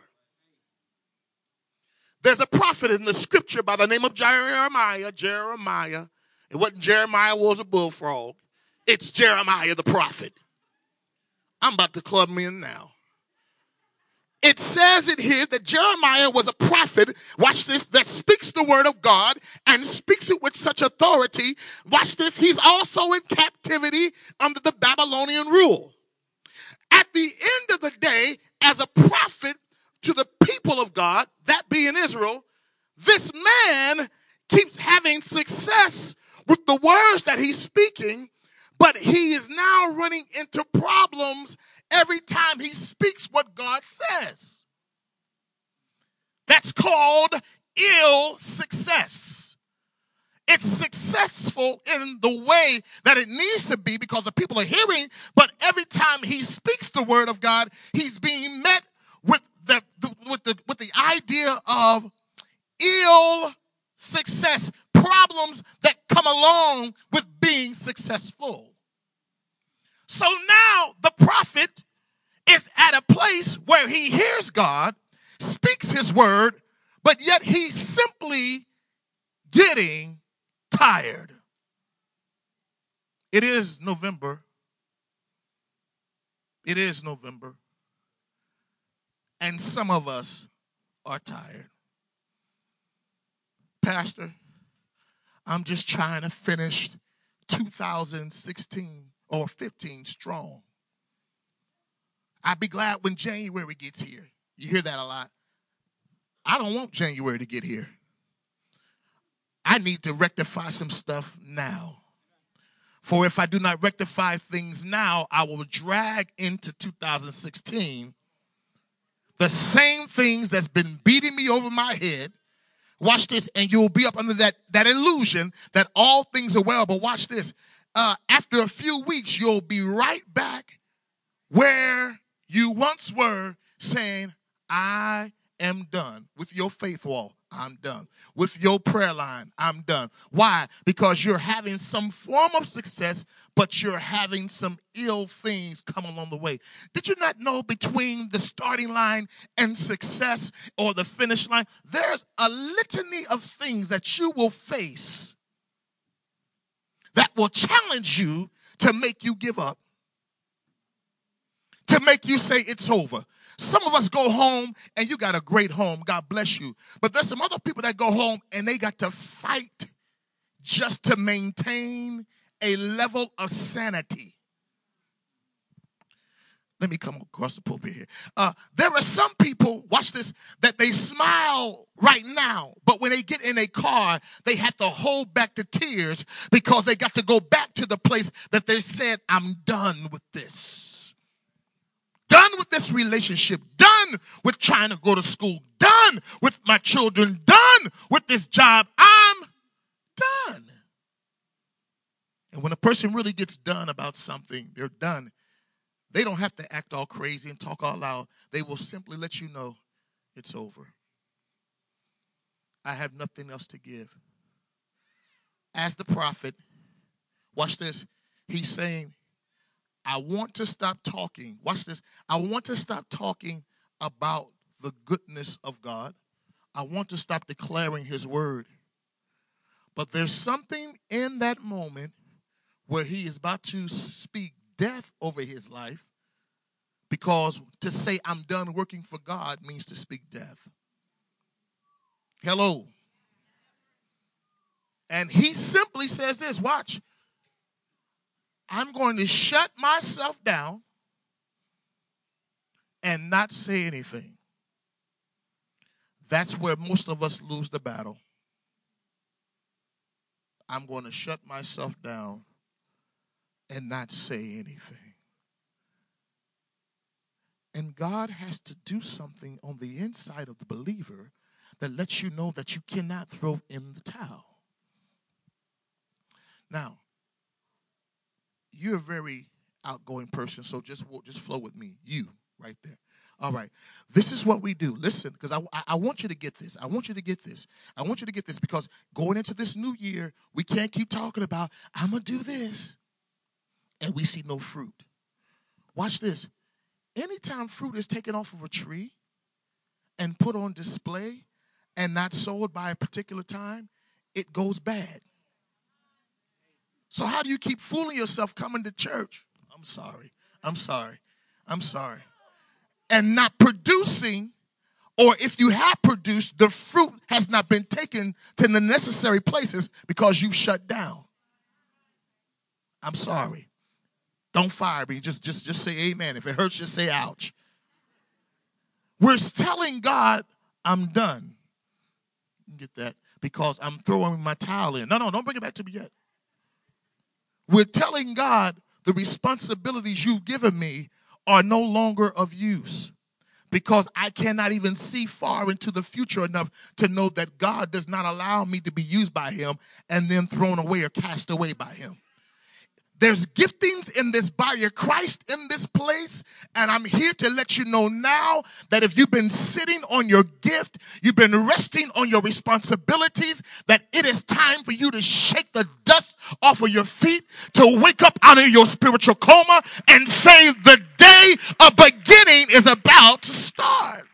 There's a prophet in the scripture by the name of Jeremiah. Jeremiah. It wasn't Jeremiah was a bullfrog. It's Jeremiah the prophet. I'm about to club me in now. It says it here that Jeremiah was a prophet, watch this, that speaks the word of God and speaks it with such authority. Watch this, he's also in captivity under the Babylonian rule. At the end of the day, as a prophet to the people of God, that being Israel, this man keeps having success with the words that he's speaking, but he is now running into problems every time he speaks what God says. That's called ill success. It's successful in the way that it needs to be because the people are hearing, but every time he speaks the word of God, he's being met with the, the with the with the idea of ill success, problems that come along with being successful. So now the prophet is at a place where he hears God, speaks his word, but yet he's simply getting tired. It is November. It is November. And some of us are tired. Pastor, I'm just trying to finish two thousand sixteen or fifteen strong. I'd be glad when January gets here. You hear that a lot. I don't want January to get here. I need to rectify some stuff now. For if I do not rectify things now, I will drag into two thousand sixteen the same things that's been beating me over my head. Watch this, and you'll be up under that, that illusion that all things are well. But watch this. Uh, after a few weeks, you'll be right back where you once were, saying, I am done. With your faith wall, I'm done. With your prayer line, I'm done. Why? Because you're having some form of success, but you're having some ill things come along the way. Did you not know between the starting line and success or the finish line, there's a litany of things that you will face that will challenge you to make you give up, to make you say it's over. Some of us go home and you got a great home. God bless you. But there's some other people that go home and they got to fight just to maintain a level of sanity. Let me come across the pulpit here. Uh, there are some people, watch this, that they smile right now, but when they get in a car, they have to hold back the tears because they got to go back to the place that they said, I'm done with this. Done with this relationship, done with trying to go to school, done with my children, done with this job. I'm done. And when a person really gets done about something, they're done. They don't have to act all crazy and talk all loud. They will simply let you know it's over. I have nothing else to give. As the prophet, watch this, he's saying, I want to stop talking. Watch this. I want to stop talking about the goodness of God. I want to stop declaring his word. But there's something in that moment where he is about to speak death over his life, because to say I'm done working for God means to speak death. Hello. And he simply says this, watch. I'm going to shut myself down and not say anything. That's where most of us lose the battle. I'm going to shut myself down and not say anything. And God has to do something on the inside of the believer that lets you know that you cannot throw in the towel. Now, you're a very outgoing person, so just, just flow with me. You, right there. All right. This is what we do. Listen, because I, I, I want you to get this. I want you to get this. I want you to get this because going into this new year, we can't keep talking about, I'm going to do this, and we see no fruit. Watch this. Anytime fruit is taken off of a tree and put on display and not sold by a particular time, it goes bad. So how do you keep fooling yourself coming to church? I'm sorry. I'm sorry. I'm sorry. And not producing, or if you have produced, the fruit has not been taken to the necessary places because you've shut down. I'm sorry. Don't fire me. Just, just, just say amen. If it hurts, just say ouch. We're telling God, I'm done. You get that? Because I'm throwing my towel in. No, no, don't bring it back to me yet. We're telling God the responsibilities you've given me are no longer of use because I cannot even see far into the future enough to know that God does not allow me to be used by him and then thrown away or cast away by him. There's giftings in this body of Christ in this place, and I'm here to let you know now that if you've been sitting on your gift, you've been resting on your responsibilities, that it is time for you to shake the dust off of your feet, to wake up out of your spiritual coma and say the day of beginning is about to start.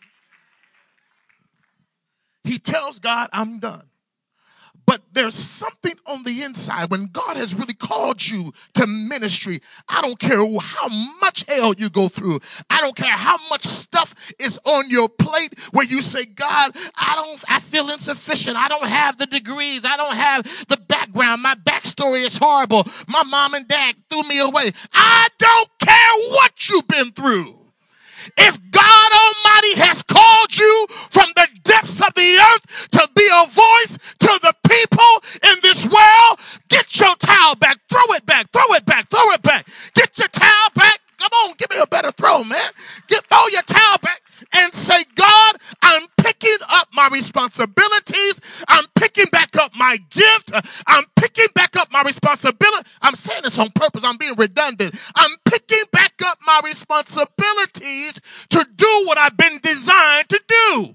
He tells God, I'm done. But there's something on the inside when God has really called you to ministry. I don't care how much hell you go through. I don't care how much stuff is on your plate where you say, God, I don't, I feel insufficient. I don't have the degrees. I don't have the background. My backstory is horrible. My mom and dad threw me away. I don't care what you've been through. If God Almighty has called you from the depths of the earth to be a voice to the people in this world, get your towel back, throw it back, throw it back, throw it back. Get your towel back. Come on, give me a better throw, man. Get throw your towel back and say, God, I'm picking up my responsibilities. I'm picking back up my gift. I'm picking back up my responsibility. I'm saying this on purpose. I'm being redundant. I'm picking back up my responsibilities to do what I've been designed to do.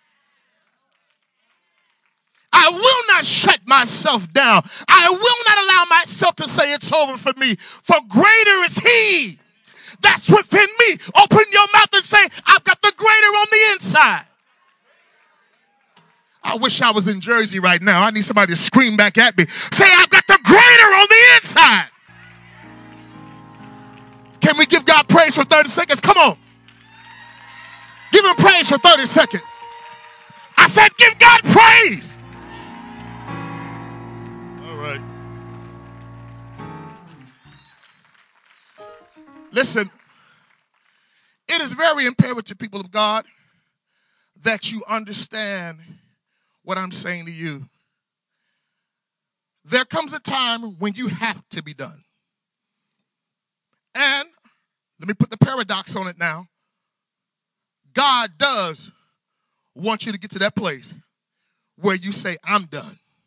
I will not shut myself down. I will not allow myself to say it's over for me. For greater is he that's within me. Open your mouth and say, I've got the greater on the inside. I wish I was in Jersey right now. I need somebody to scream back at me. Say, I've got the greater on the inside. Can we give God praise for thirty seconds? Come on. Give him praise for thirty seconds. I said, give God praise. All right. Listen, it is very imperative, people of God, that you understand what I'm saying to you. There comes a time when you have to be done. And let me put the paradox on it now. God does want you to get to that place where you say, I'm done.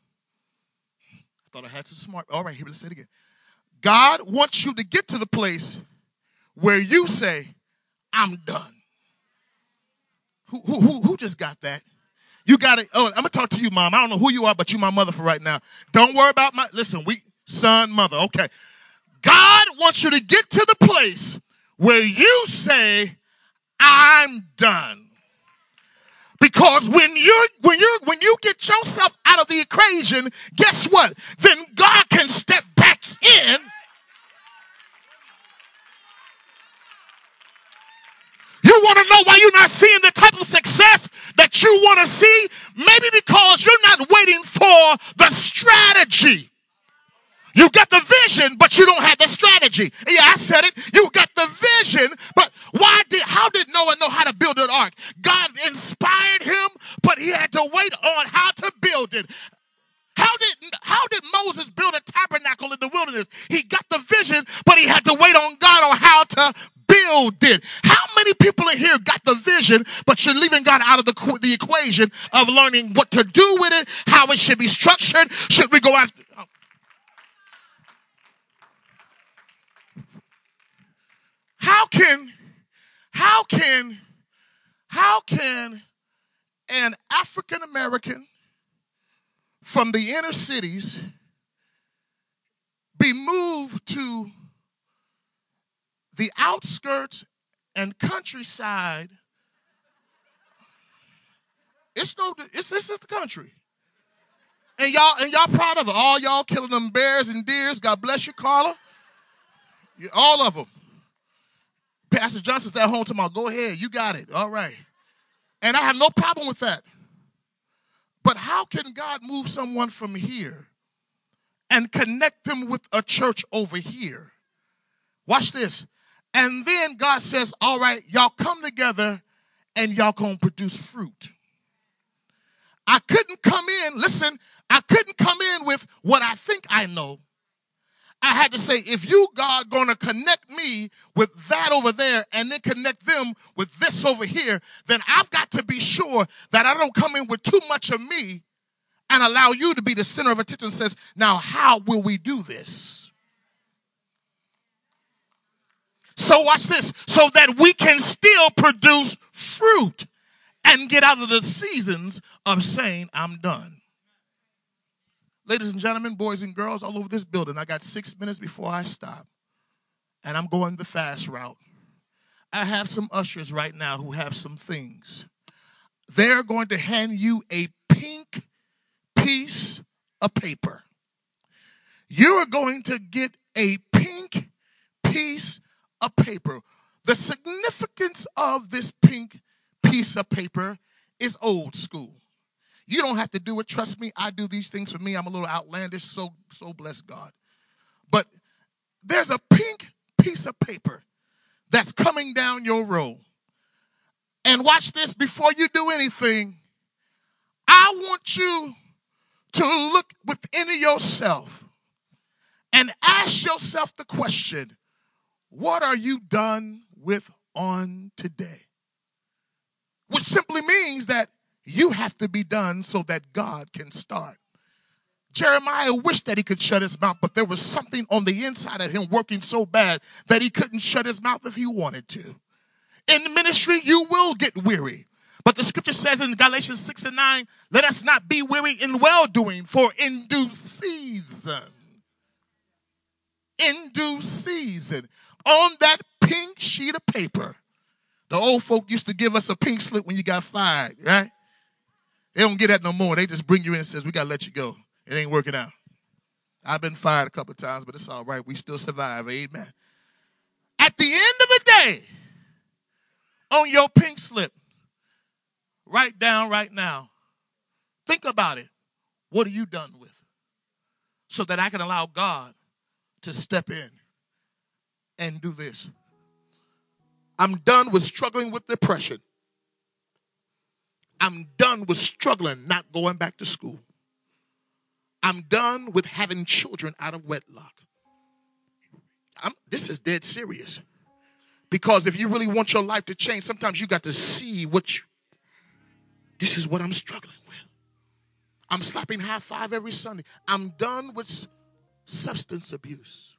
I thought I had some smart. All right, here, let's say it again. God wants you to get to the place where you say, I'm done. Who, who, who, who just got that? You got it. Oh, I'm going to talk to you, Mom. I don't know who you are, but you my mother for right now. Don't worry about my, listen, we, son, mother. Okay. God wants you to get to the place where you say, I'm done. Because when you when you when you get yourself out of the equation, guess what? Then God can step back in. You want to know why you're not seeing the type of success that you want to see? Maybe because you're not waiting for the strategy. You got the vision, but you don't have the strategy. Yeah, I said it. You got the vision, but why did, how did Noah know how to build an ark? God inspired him, but he had to wait on how to build it. How did, how did Moses build a tabernacle in the wilderness? He got the vision, but he had to wait on God on how to build it. How many many people in here got the vision, but you're leaving God out of the, the equation of learning what to do with it, how it should be structured? Should we go after? Oh. How can, how can, how can an African American from the inner cities be moved to the outskirts and countryside? It's no, it's this is the country, and y'all and y'all proud of it. All y'all killing them bears and deers. God bless you, Carla. You, all of them. Pastor Johnson's at home tomorrow. Go ahead, you got it. All right, and I have no problem with that. But how can God move someone from here and connect them with a church over here? Watch this. And then God says, all right, y'all come together and y'all gonna produce fruit. I couldn't come in, listen, I couldn't come in with what I think I know. I had to say, if you, God, gonna connect me with that over there and then connect them with this over here, then I've got to be sure that I don't come in with too much of me and allow you to be the center of attention and says, now how will we do this? So watch this, so that we can still produce fruit and get out of the seasons of saying, I'm done. Ladies and gentlemen, boys and girls all over this building, I got six minutes before I stop, and I'm going the fast route. I have some ushers right now who have some things. They're going to hand you a pink piece of paper. You're going to get a pink piece of paper. The significance of this pink piece of paper is old school. You don't have to do it. Trust me, I do these things for me. I'm a little outlandish, so, so bless God. But there's a pink piece of paper that's coming down your road. And watch this, before you do anything, I want you to look within yourself and ask yourself the question, what are you done with on today? Which simply means that you have to be done so that God can start. Jeremiah wished that he could shut his mouth, but there was something on the inside of him working so bad that he couldn't shut his mouth if he wanted to. In ministry, you will get weary. But the scripture says in Galatians six and nine, let us not be weary in well-doing, for in due season, in due season, on that pink sheet of paper, the old folk used to give us a pink slip when you got fired, right? They don't get that no more. They just bring you in and says, we got to let you go. It ain't working out. I've been fired a couple of times, but it's all right. We still survive. Amen. At the end of the day, on your pink slip, write down right now, think about it. What are you done with? So that I can allow God to step in and do this. I'm done with struggling with depression. I'm done with struggling not going back to school. I'm done with having children out of wedlock. I'm, this is dead serious. Because if you really want your life to change, sometimes you got to see what you, this is what I'm struggling with. I'm slapping high five every Sunday. I'm done with substance abuse.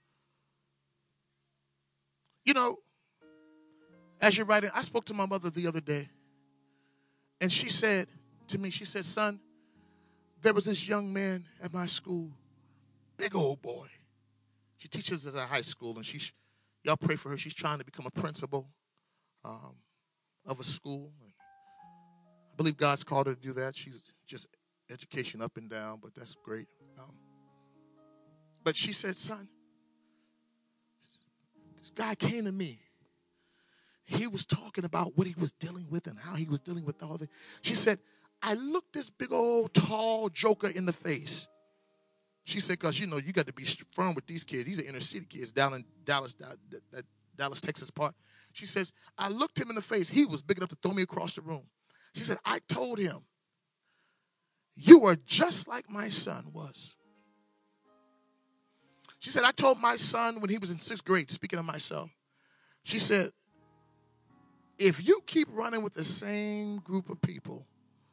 You know, as you're writing, I spoke to my mother the other day. And she said to me, she said, son, there was this young man at my school, big old boy. She teaches at a high school, and she's, y'all pray for her. She's trying to become a principal um, of a school. I believe God's called her to do that. She's just education up and down, but that's great. Um, but she said, son, this guy came to me. He was talking about what he was dealing with and how he was dealing with all the. She said, I looked this big old tall joker in the face. She said, because, you know, you got to be firm with these kids. These are inner city kids down in Dallas, that Dallas, Texas part. She says, I looked him in the face. He was big enough to throw me across the room. She said, I told him, you are just like my son was. She said, I told my son when he was in sixth grade, speaking of myself, she said, if you keep running with the same group of people,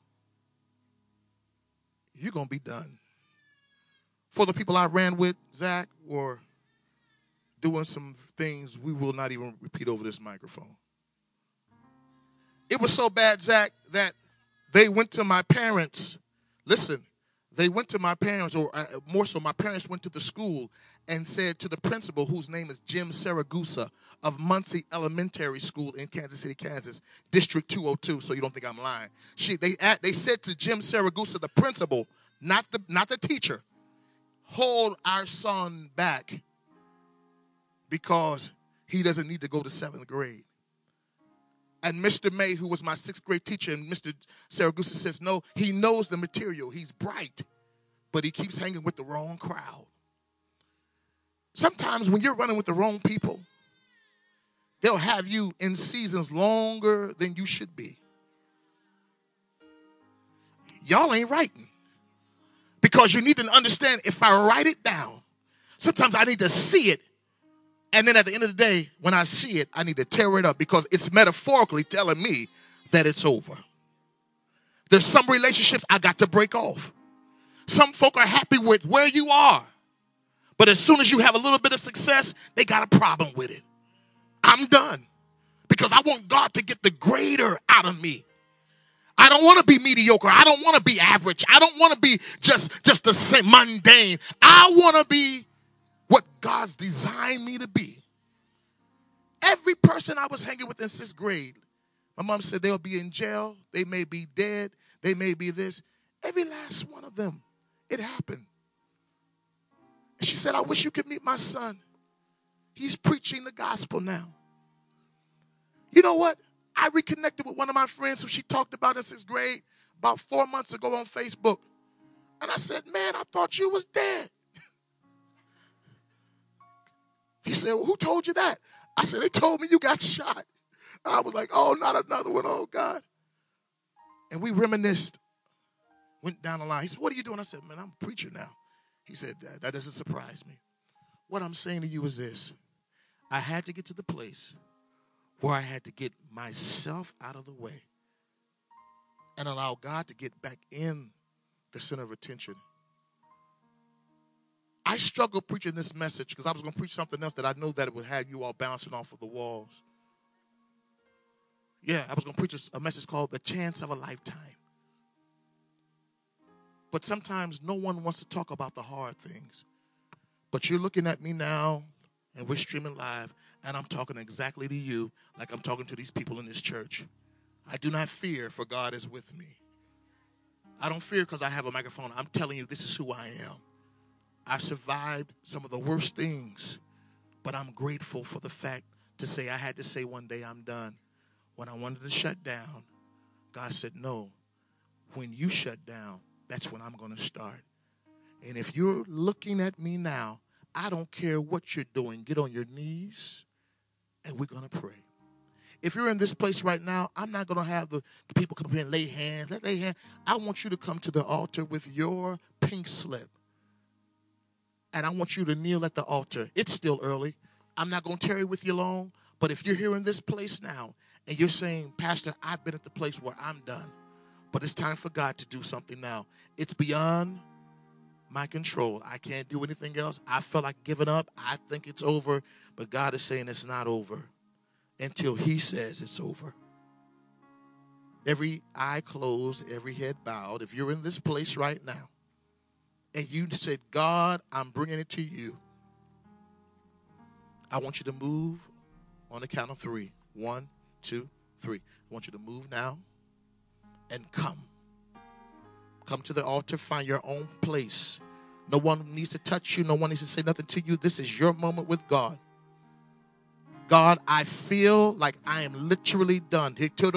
you're going to be done. For the people I ran with, Zach, were doing some things we will not even repeat over this microphone. It was so bad, Zach, that they went to my parents. Listen, they went to my parents, or uh, more so, my parents went to the school and said to the principal, whose name is Jim Saragusa of Muncie Elementary School in Kansas City, Kansas, District two oh two, so you don't think I'm lying. She, they, they said to Jim Saragusa, the principal, not the, not the teacher, hold our son back because he doesn't need to go to seventh grade. And Mister May, who was my sixth grade teacher, and Mister Saragusa says, no, he knows the material. He's bright, but he keeps hanging with the wrong crowd. Sometimes when you're running with the wrong people, they'll have you in seasons longer than you should be. Y'all ain't writing. Because you need to understand, if I write it down, sometimes I need to see it. And then at the end of the day, when I see it, I need to tear it up because it's metaphorically telling me that it's over. There's some relationships I got to break off. Some folk are happy with where you are. But as soon as you have a little bit of success, they got a problem with it. I'm done. Because I want God to get the greater out of me. I don't want to be mediocre. I don't want to be average. I don't want to be just, just the same mundane. I want to be what God's designed me to be. Every person I was hanging with in sixth grade, my mom said they'll be in jail. They may be dead. They may be this. Every last one of them, it happened. And she said, I wish you could meet my son. He's preaching the gospel now. You know what? I reconnected with one of my friends who she talked about in sixth grade about four months ago on Facebook. And I said, man, I thought you was dead. He said, well, who told you that? I said, they told me you got shot. I was like, oh, not another one. Oh, God. And we reminisced, went down the line. He said, what are you doing? I said, man, I'm a preacher now. He said, that, that doesn't surprise me. What I'm saying to you is this. I had to get to the place where I had to get myself out of the way and allow God to get back in the center of attention. I struggled preaching this message because I was going to preach something else that I know that it would have you all bouncing off of the walls. Yeah, I was going to preach a, a message called The Chance of a Lifetime. But sometimes no one wants to talk about the hard things. But you're looking at me now, and we're streaming live, and I'm talking exactly to you like I'm talking to these people in this church. I do not fear, for God is with me. I don't fear because I have a microphone. I'm telling you, this is who I am. I've survived some of the worst things, but I'm grateful for the fact to say I had to say one day I'm done. When I wanted to shut down, God said, no, when you shut down, that's when I'm going to start. And if you're looking at me now, I don't care what you're doing. Get on your knees, and we're going to pray. If you're in this place right now, I'm not going to have the, the people come here and lay hands. Let lay hands. I want you to come to the altar with your pink slip. And I want you to kneel at the altar. It's still early. I'm not going to tarry with you long. But if you're here in this place now and you're saying, Pastor, I've been at the place where I'm done, but it's time for God to do something now. It's beyond my control. I can't do anything else. I feel like giving up. I think it's over. But God is saying it's not over until he says it's over. Every eye closed, every head bowed. If you're in this place right now, and you said, God, I'm bringing it to you, I want you to move on the count of three. One, two, three. I want you to move now and come. Come to the altar. Find your own place. No one needs to touch you. No one needs to say nothing to you. This is your moment with God. God, I feel like I am literally done.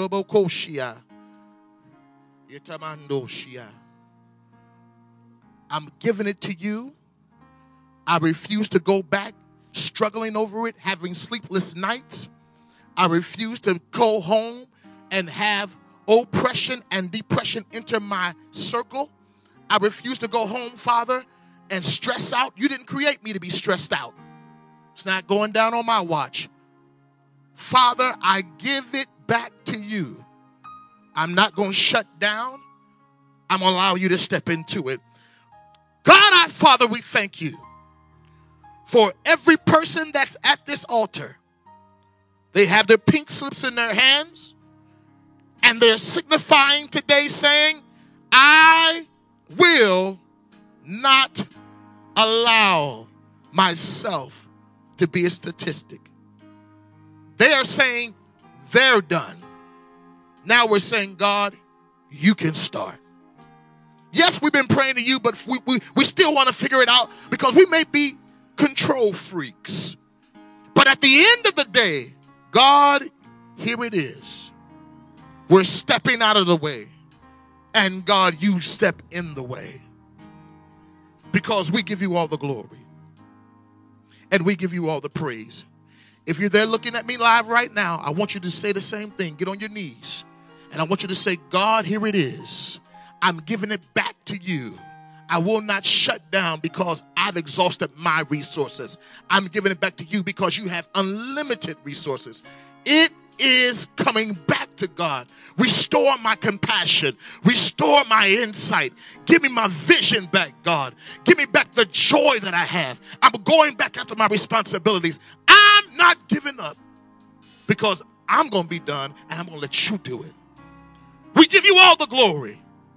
I'm giving it to you. I refuse to go back struggling over it, having sleepless nights. I refuse to go home and have oppression and depression enter my circle. I refuse to go home, Father, and stress out. You didn't create me to be stressed out. It's not going down on my watch. Father, I give it back to you. I'm not going to shut down. I'm going to allow you to step into it. God, our Father, we thank you for every person that's at this altar. They have their pink slips in their hands, and they're signifying today saying, I will not allow myself to be a statistic. They are saying they're done. Now we're saying, God, you can start. Yes, we've been praying to you, but we, we, we still want to figure it out because we may be control freaks. But at the end of the day, God, here it is. We're stepping out of the way. And God, you step in the way. Because we give you all the glory. And we give you all the praise. If you're there looking at me live right now, I want you to say the same thing. Get on your knees. And I want you to say, God, here it is. I'm giving it back to you. I will not shut down because I've exhausted my resources. I'm giving it back to you because you have unlimited resources. It is coming back to God. Restore my compassion. Restore my insight. Give me my vision back, God. Give me back the joy that I have. I'm going back after my responsibilities. I'm not giving up because I'm going to be done and I'm going to let you do it. We give you all the glory.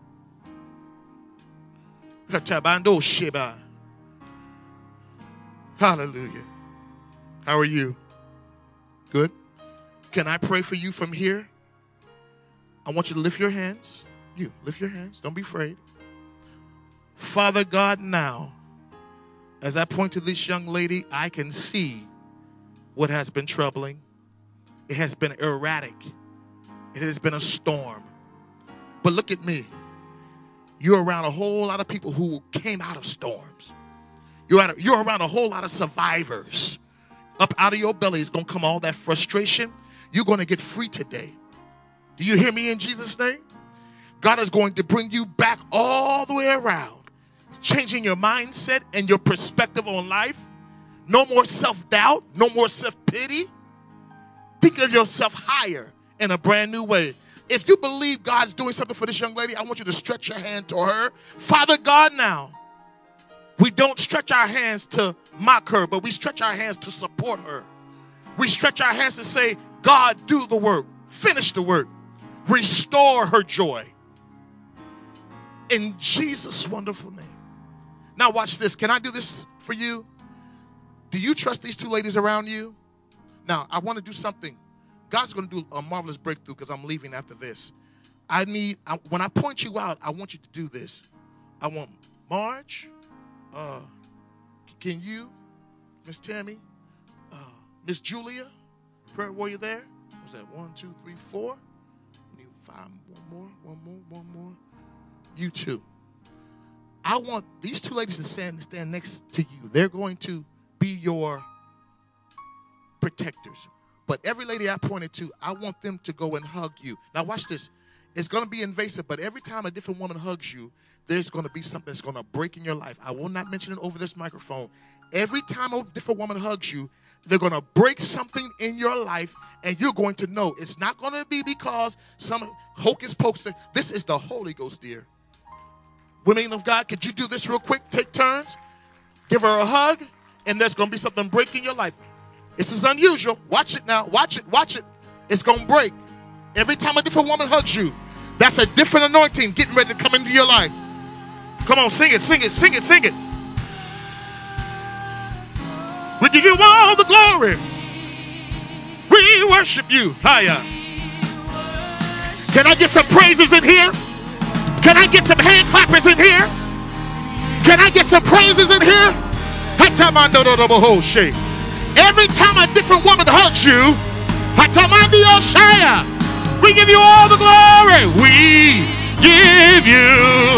Hallelujah. How are you? Good? Can I pray for you from here? I want you to lift your hands. You, lift your hands. Don't be afraid. Father God, now, as I point to this young lady, I can see what has been troubling. It has been erratic. It has been a storm. But look at me. You're around a whole lot of people who came out of storms. You're, at a, you're around a whole lot of survivors. Up out of your belly is going to come all that frustration. You're going to get free today. Do you hear me in Jesus' name? God is going to bring you back all the way around, changing your mindset and your perspective on life. No more self-doubt, no more self-pity. Think of yourself higher in a brand new way. If you believe God's doing something for this young lady, I want you to stretch your hand to her. Father God, now, we don't stretch our hands to mock her, but we stretch our hands to support her. We stretch our hands to say, God, do the work. Finish the work. Restore her joy. In Jesus' wonderful name. Now watch this. Can I do this for you? Do you trust these two ladies around you? Now, I want to do something. God's going to do a marvelous breakthrough because I'm leaving after this. I need, I, when I point you out, I want you to do this. I want Marge, uh, can you, Miss Tammy, uh, Miss Julia, prayer warrior there. What was that? One, two, three, four. I need five, one more, one more, one more. You two. I want these two ladies to stand, stand next to you. They're going to be your protectors. But every lady I pointed to, I want them to go and hug you. Now watch this. It's going to be invasive, but every time a different woman hugs you, there's going to be something that's going to break in your life. I will not mention it over this microphone. Every time a different woman hugs you, they're going to break something in your life, and you're going to know. It's not going to be because some hocus pocus. This is the Holy Ghost, dear. Women of God, could you do this real quick? Take turns. Give her a hug, and there's going to be something breaking your life. This is unusual. Watch it now. Watch it. Watch it. It's going to break. Every time a different woman hugs you, that's a different anointing getting ready to come into your life. Come on, sing it, sing it, sing it, sing it. We give you all the glory. We worship you. Hiya. Can I get some praises in here? Can I get some hand clappers in here? Can I get some praises in here? Every time a different woman hugs you, we give you all the glory. We give you.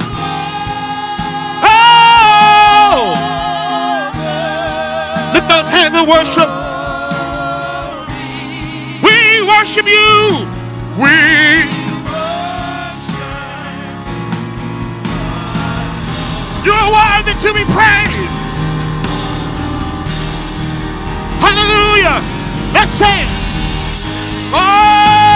Oh! Lift those hands and worship. We worship you. We. You're worthy to be praised. Hallelujah. Let's say it. Oh!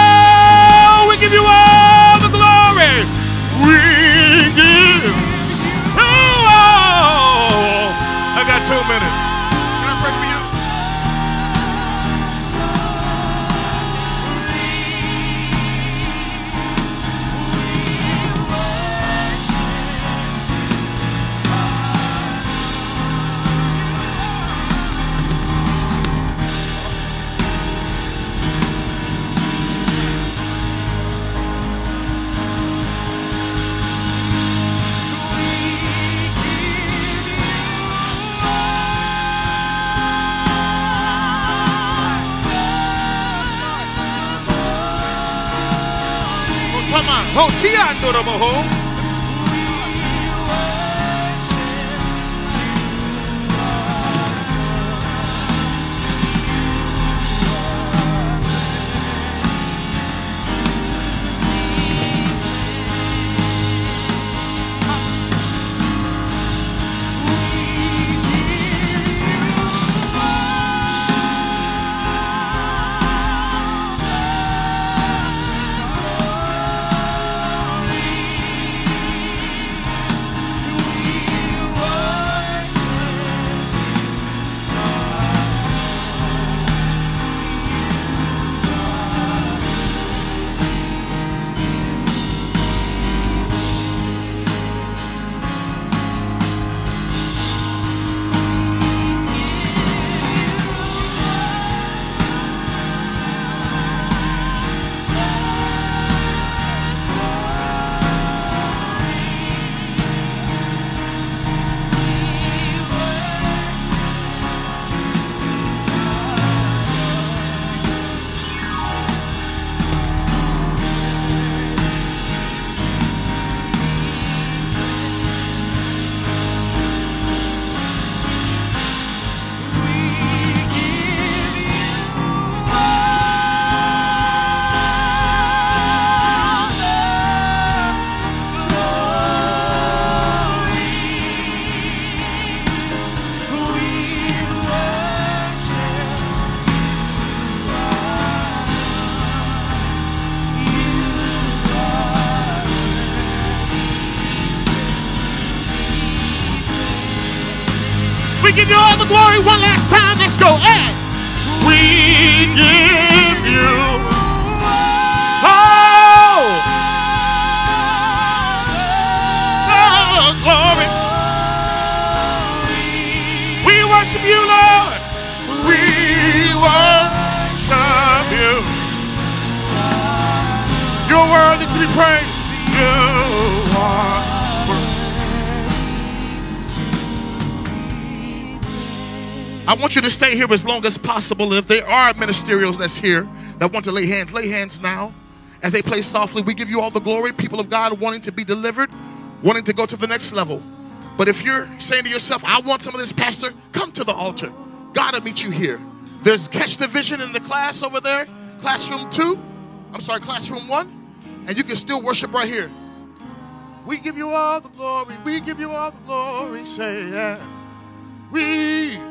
Tama. Ho tiandoroboho. We give you all the glory one last time. Let's go. And we give you all the glory. We worship you, Lord. We worship you. You're worthy to be praised. You are. I want you to stay here as long as possible. And if there are ministerials that's here that want to lay hands, lay hands now. As they play softly, we give you all the glory. People of God wanting to be delivered, wanting to go to the next level. But if you're saying to yourself, I want some of this, Pastor, come to the altar. God will meet you here. There's Catch the Vision in the class over there. Classroom two. I'm sorry, classroom one. And you can still worship right here. We give you all the glory. We give you all the glory. Say, yeah. We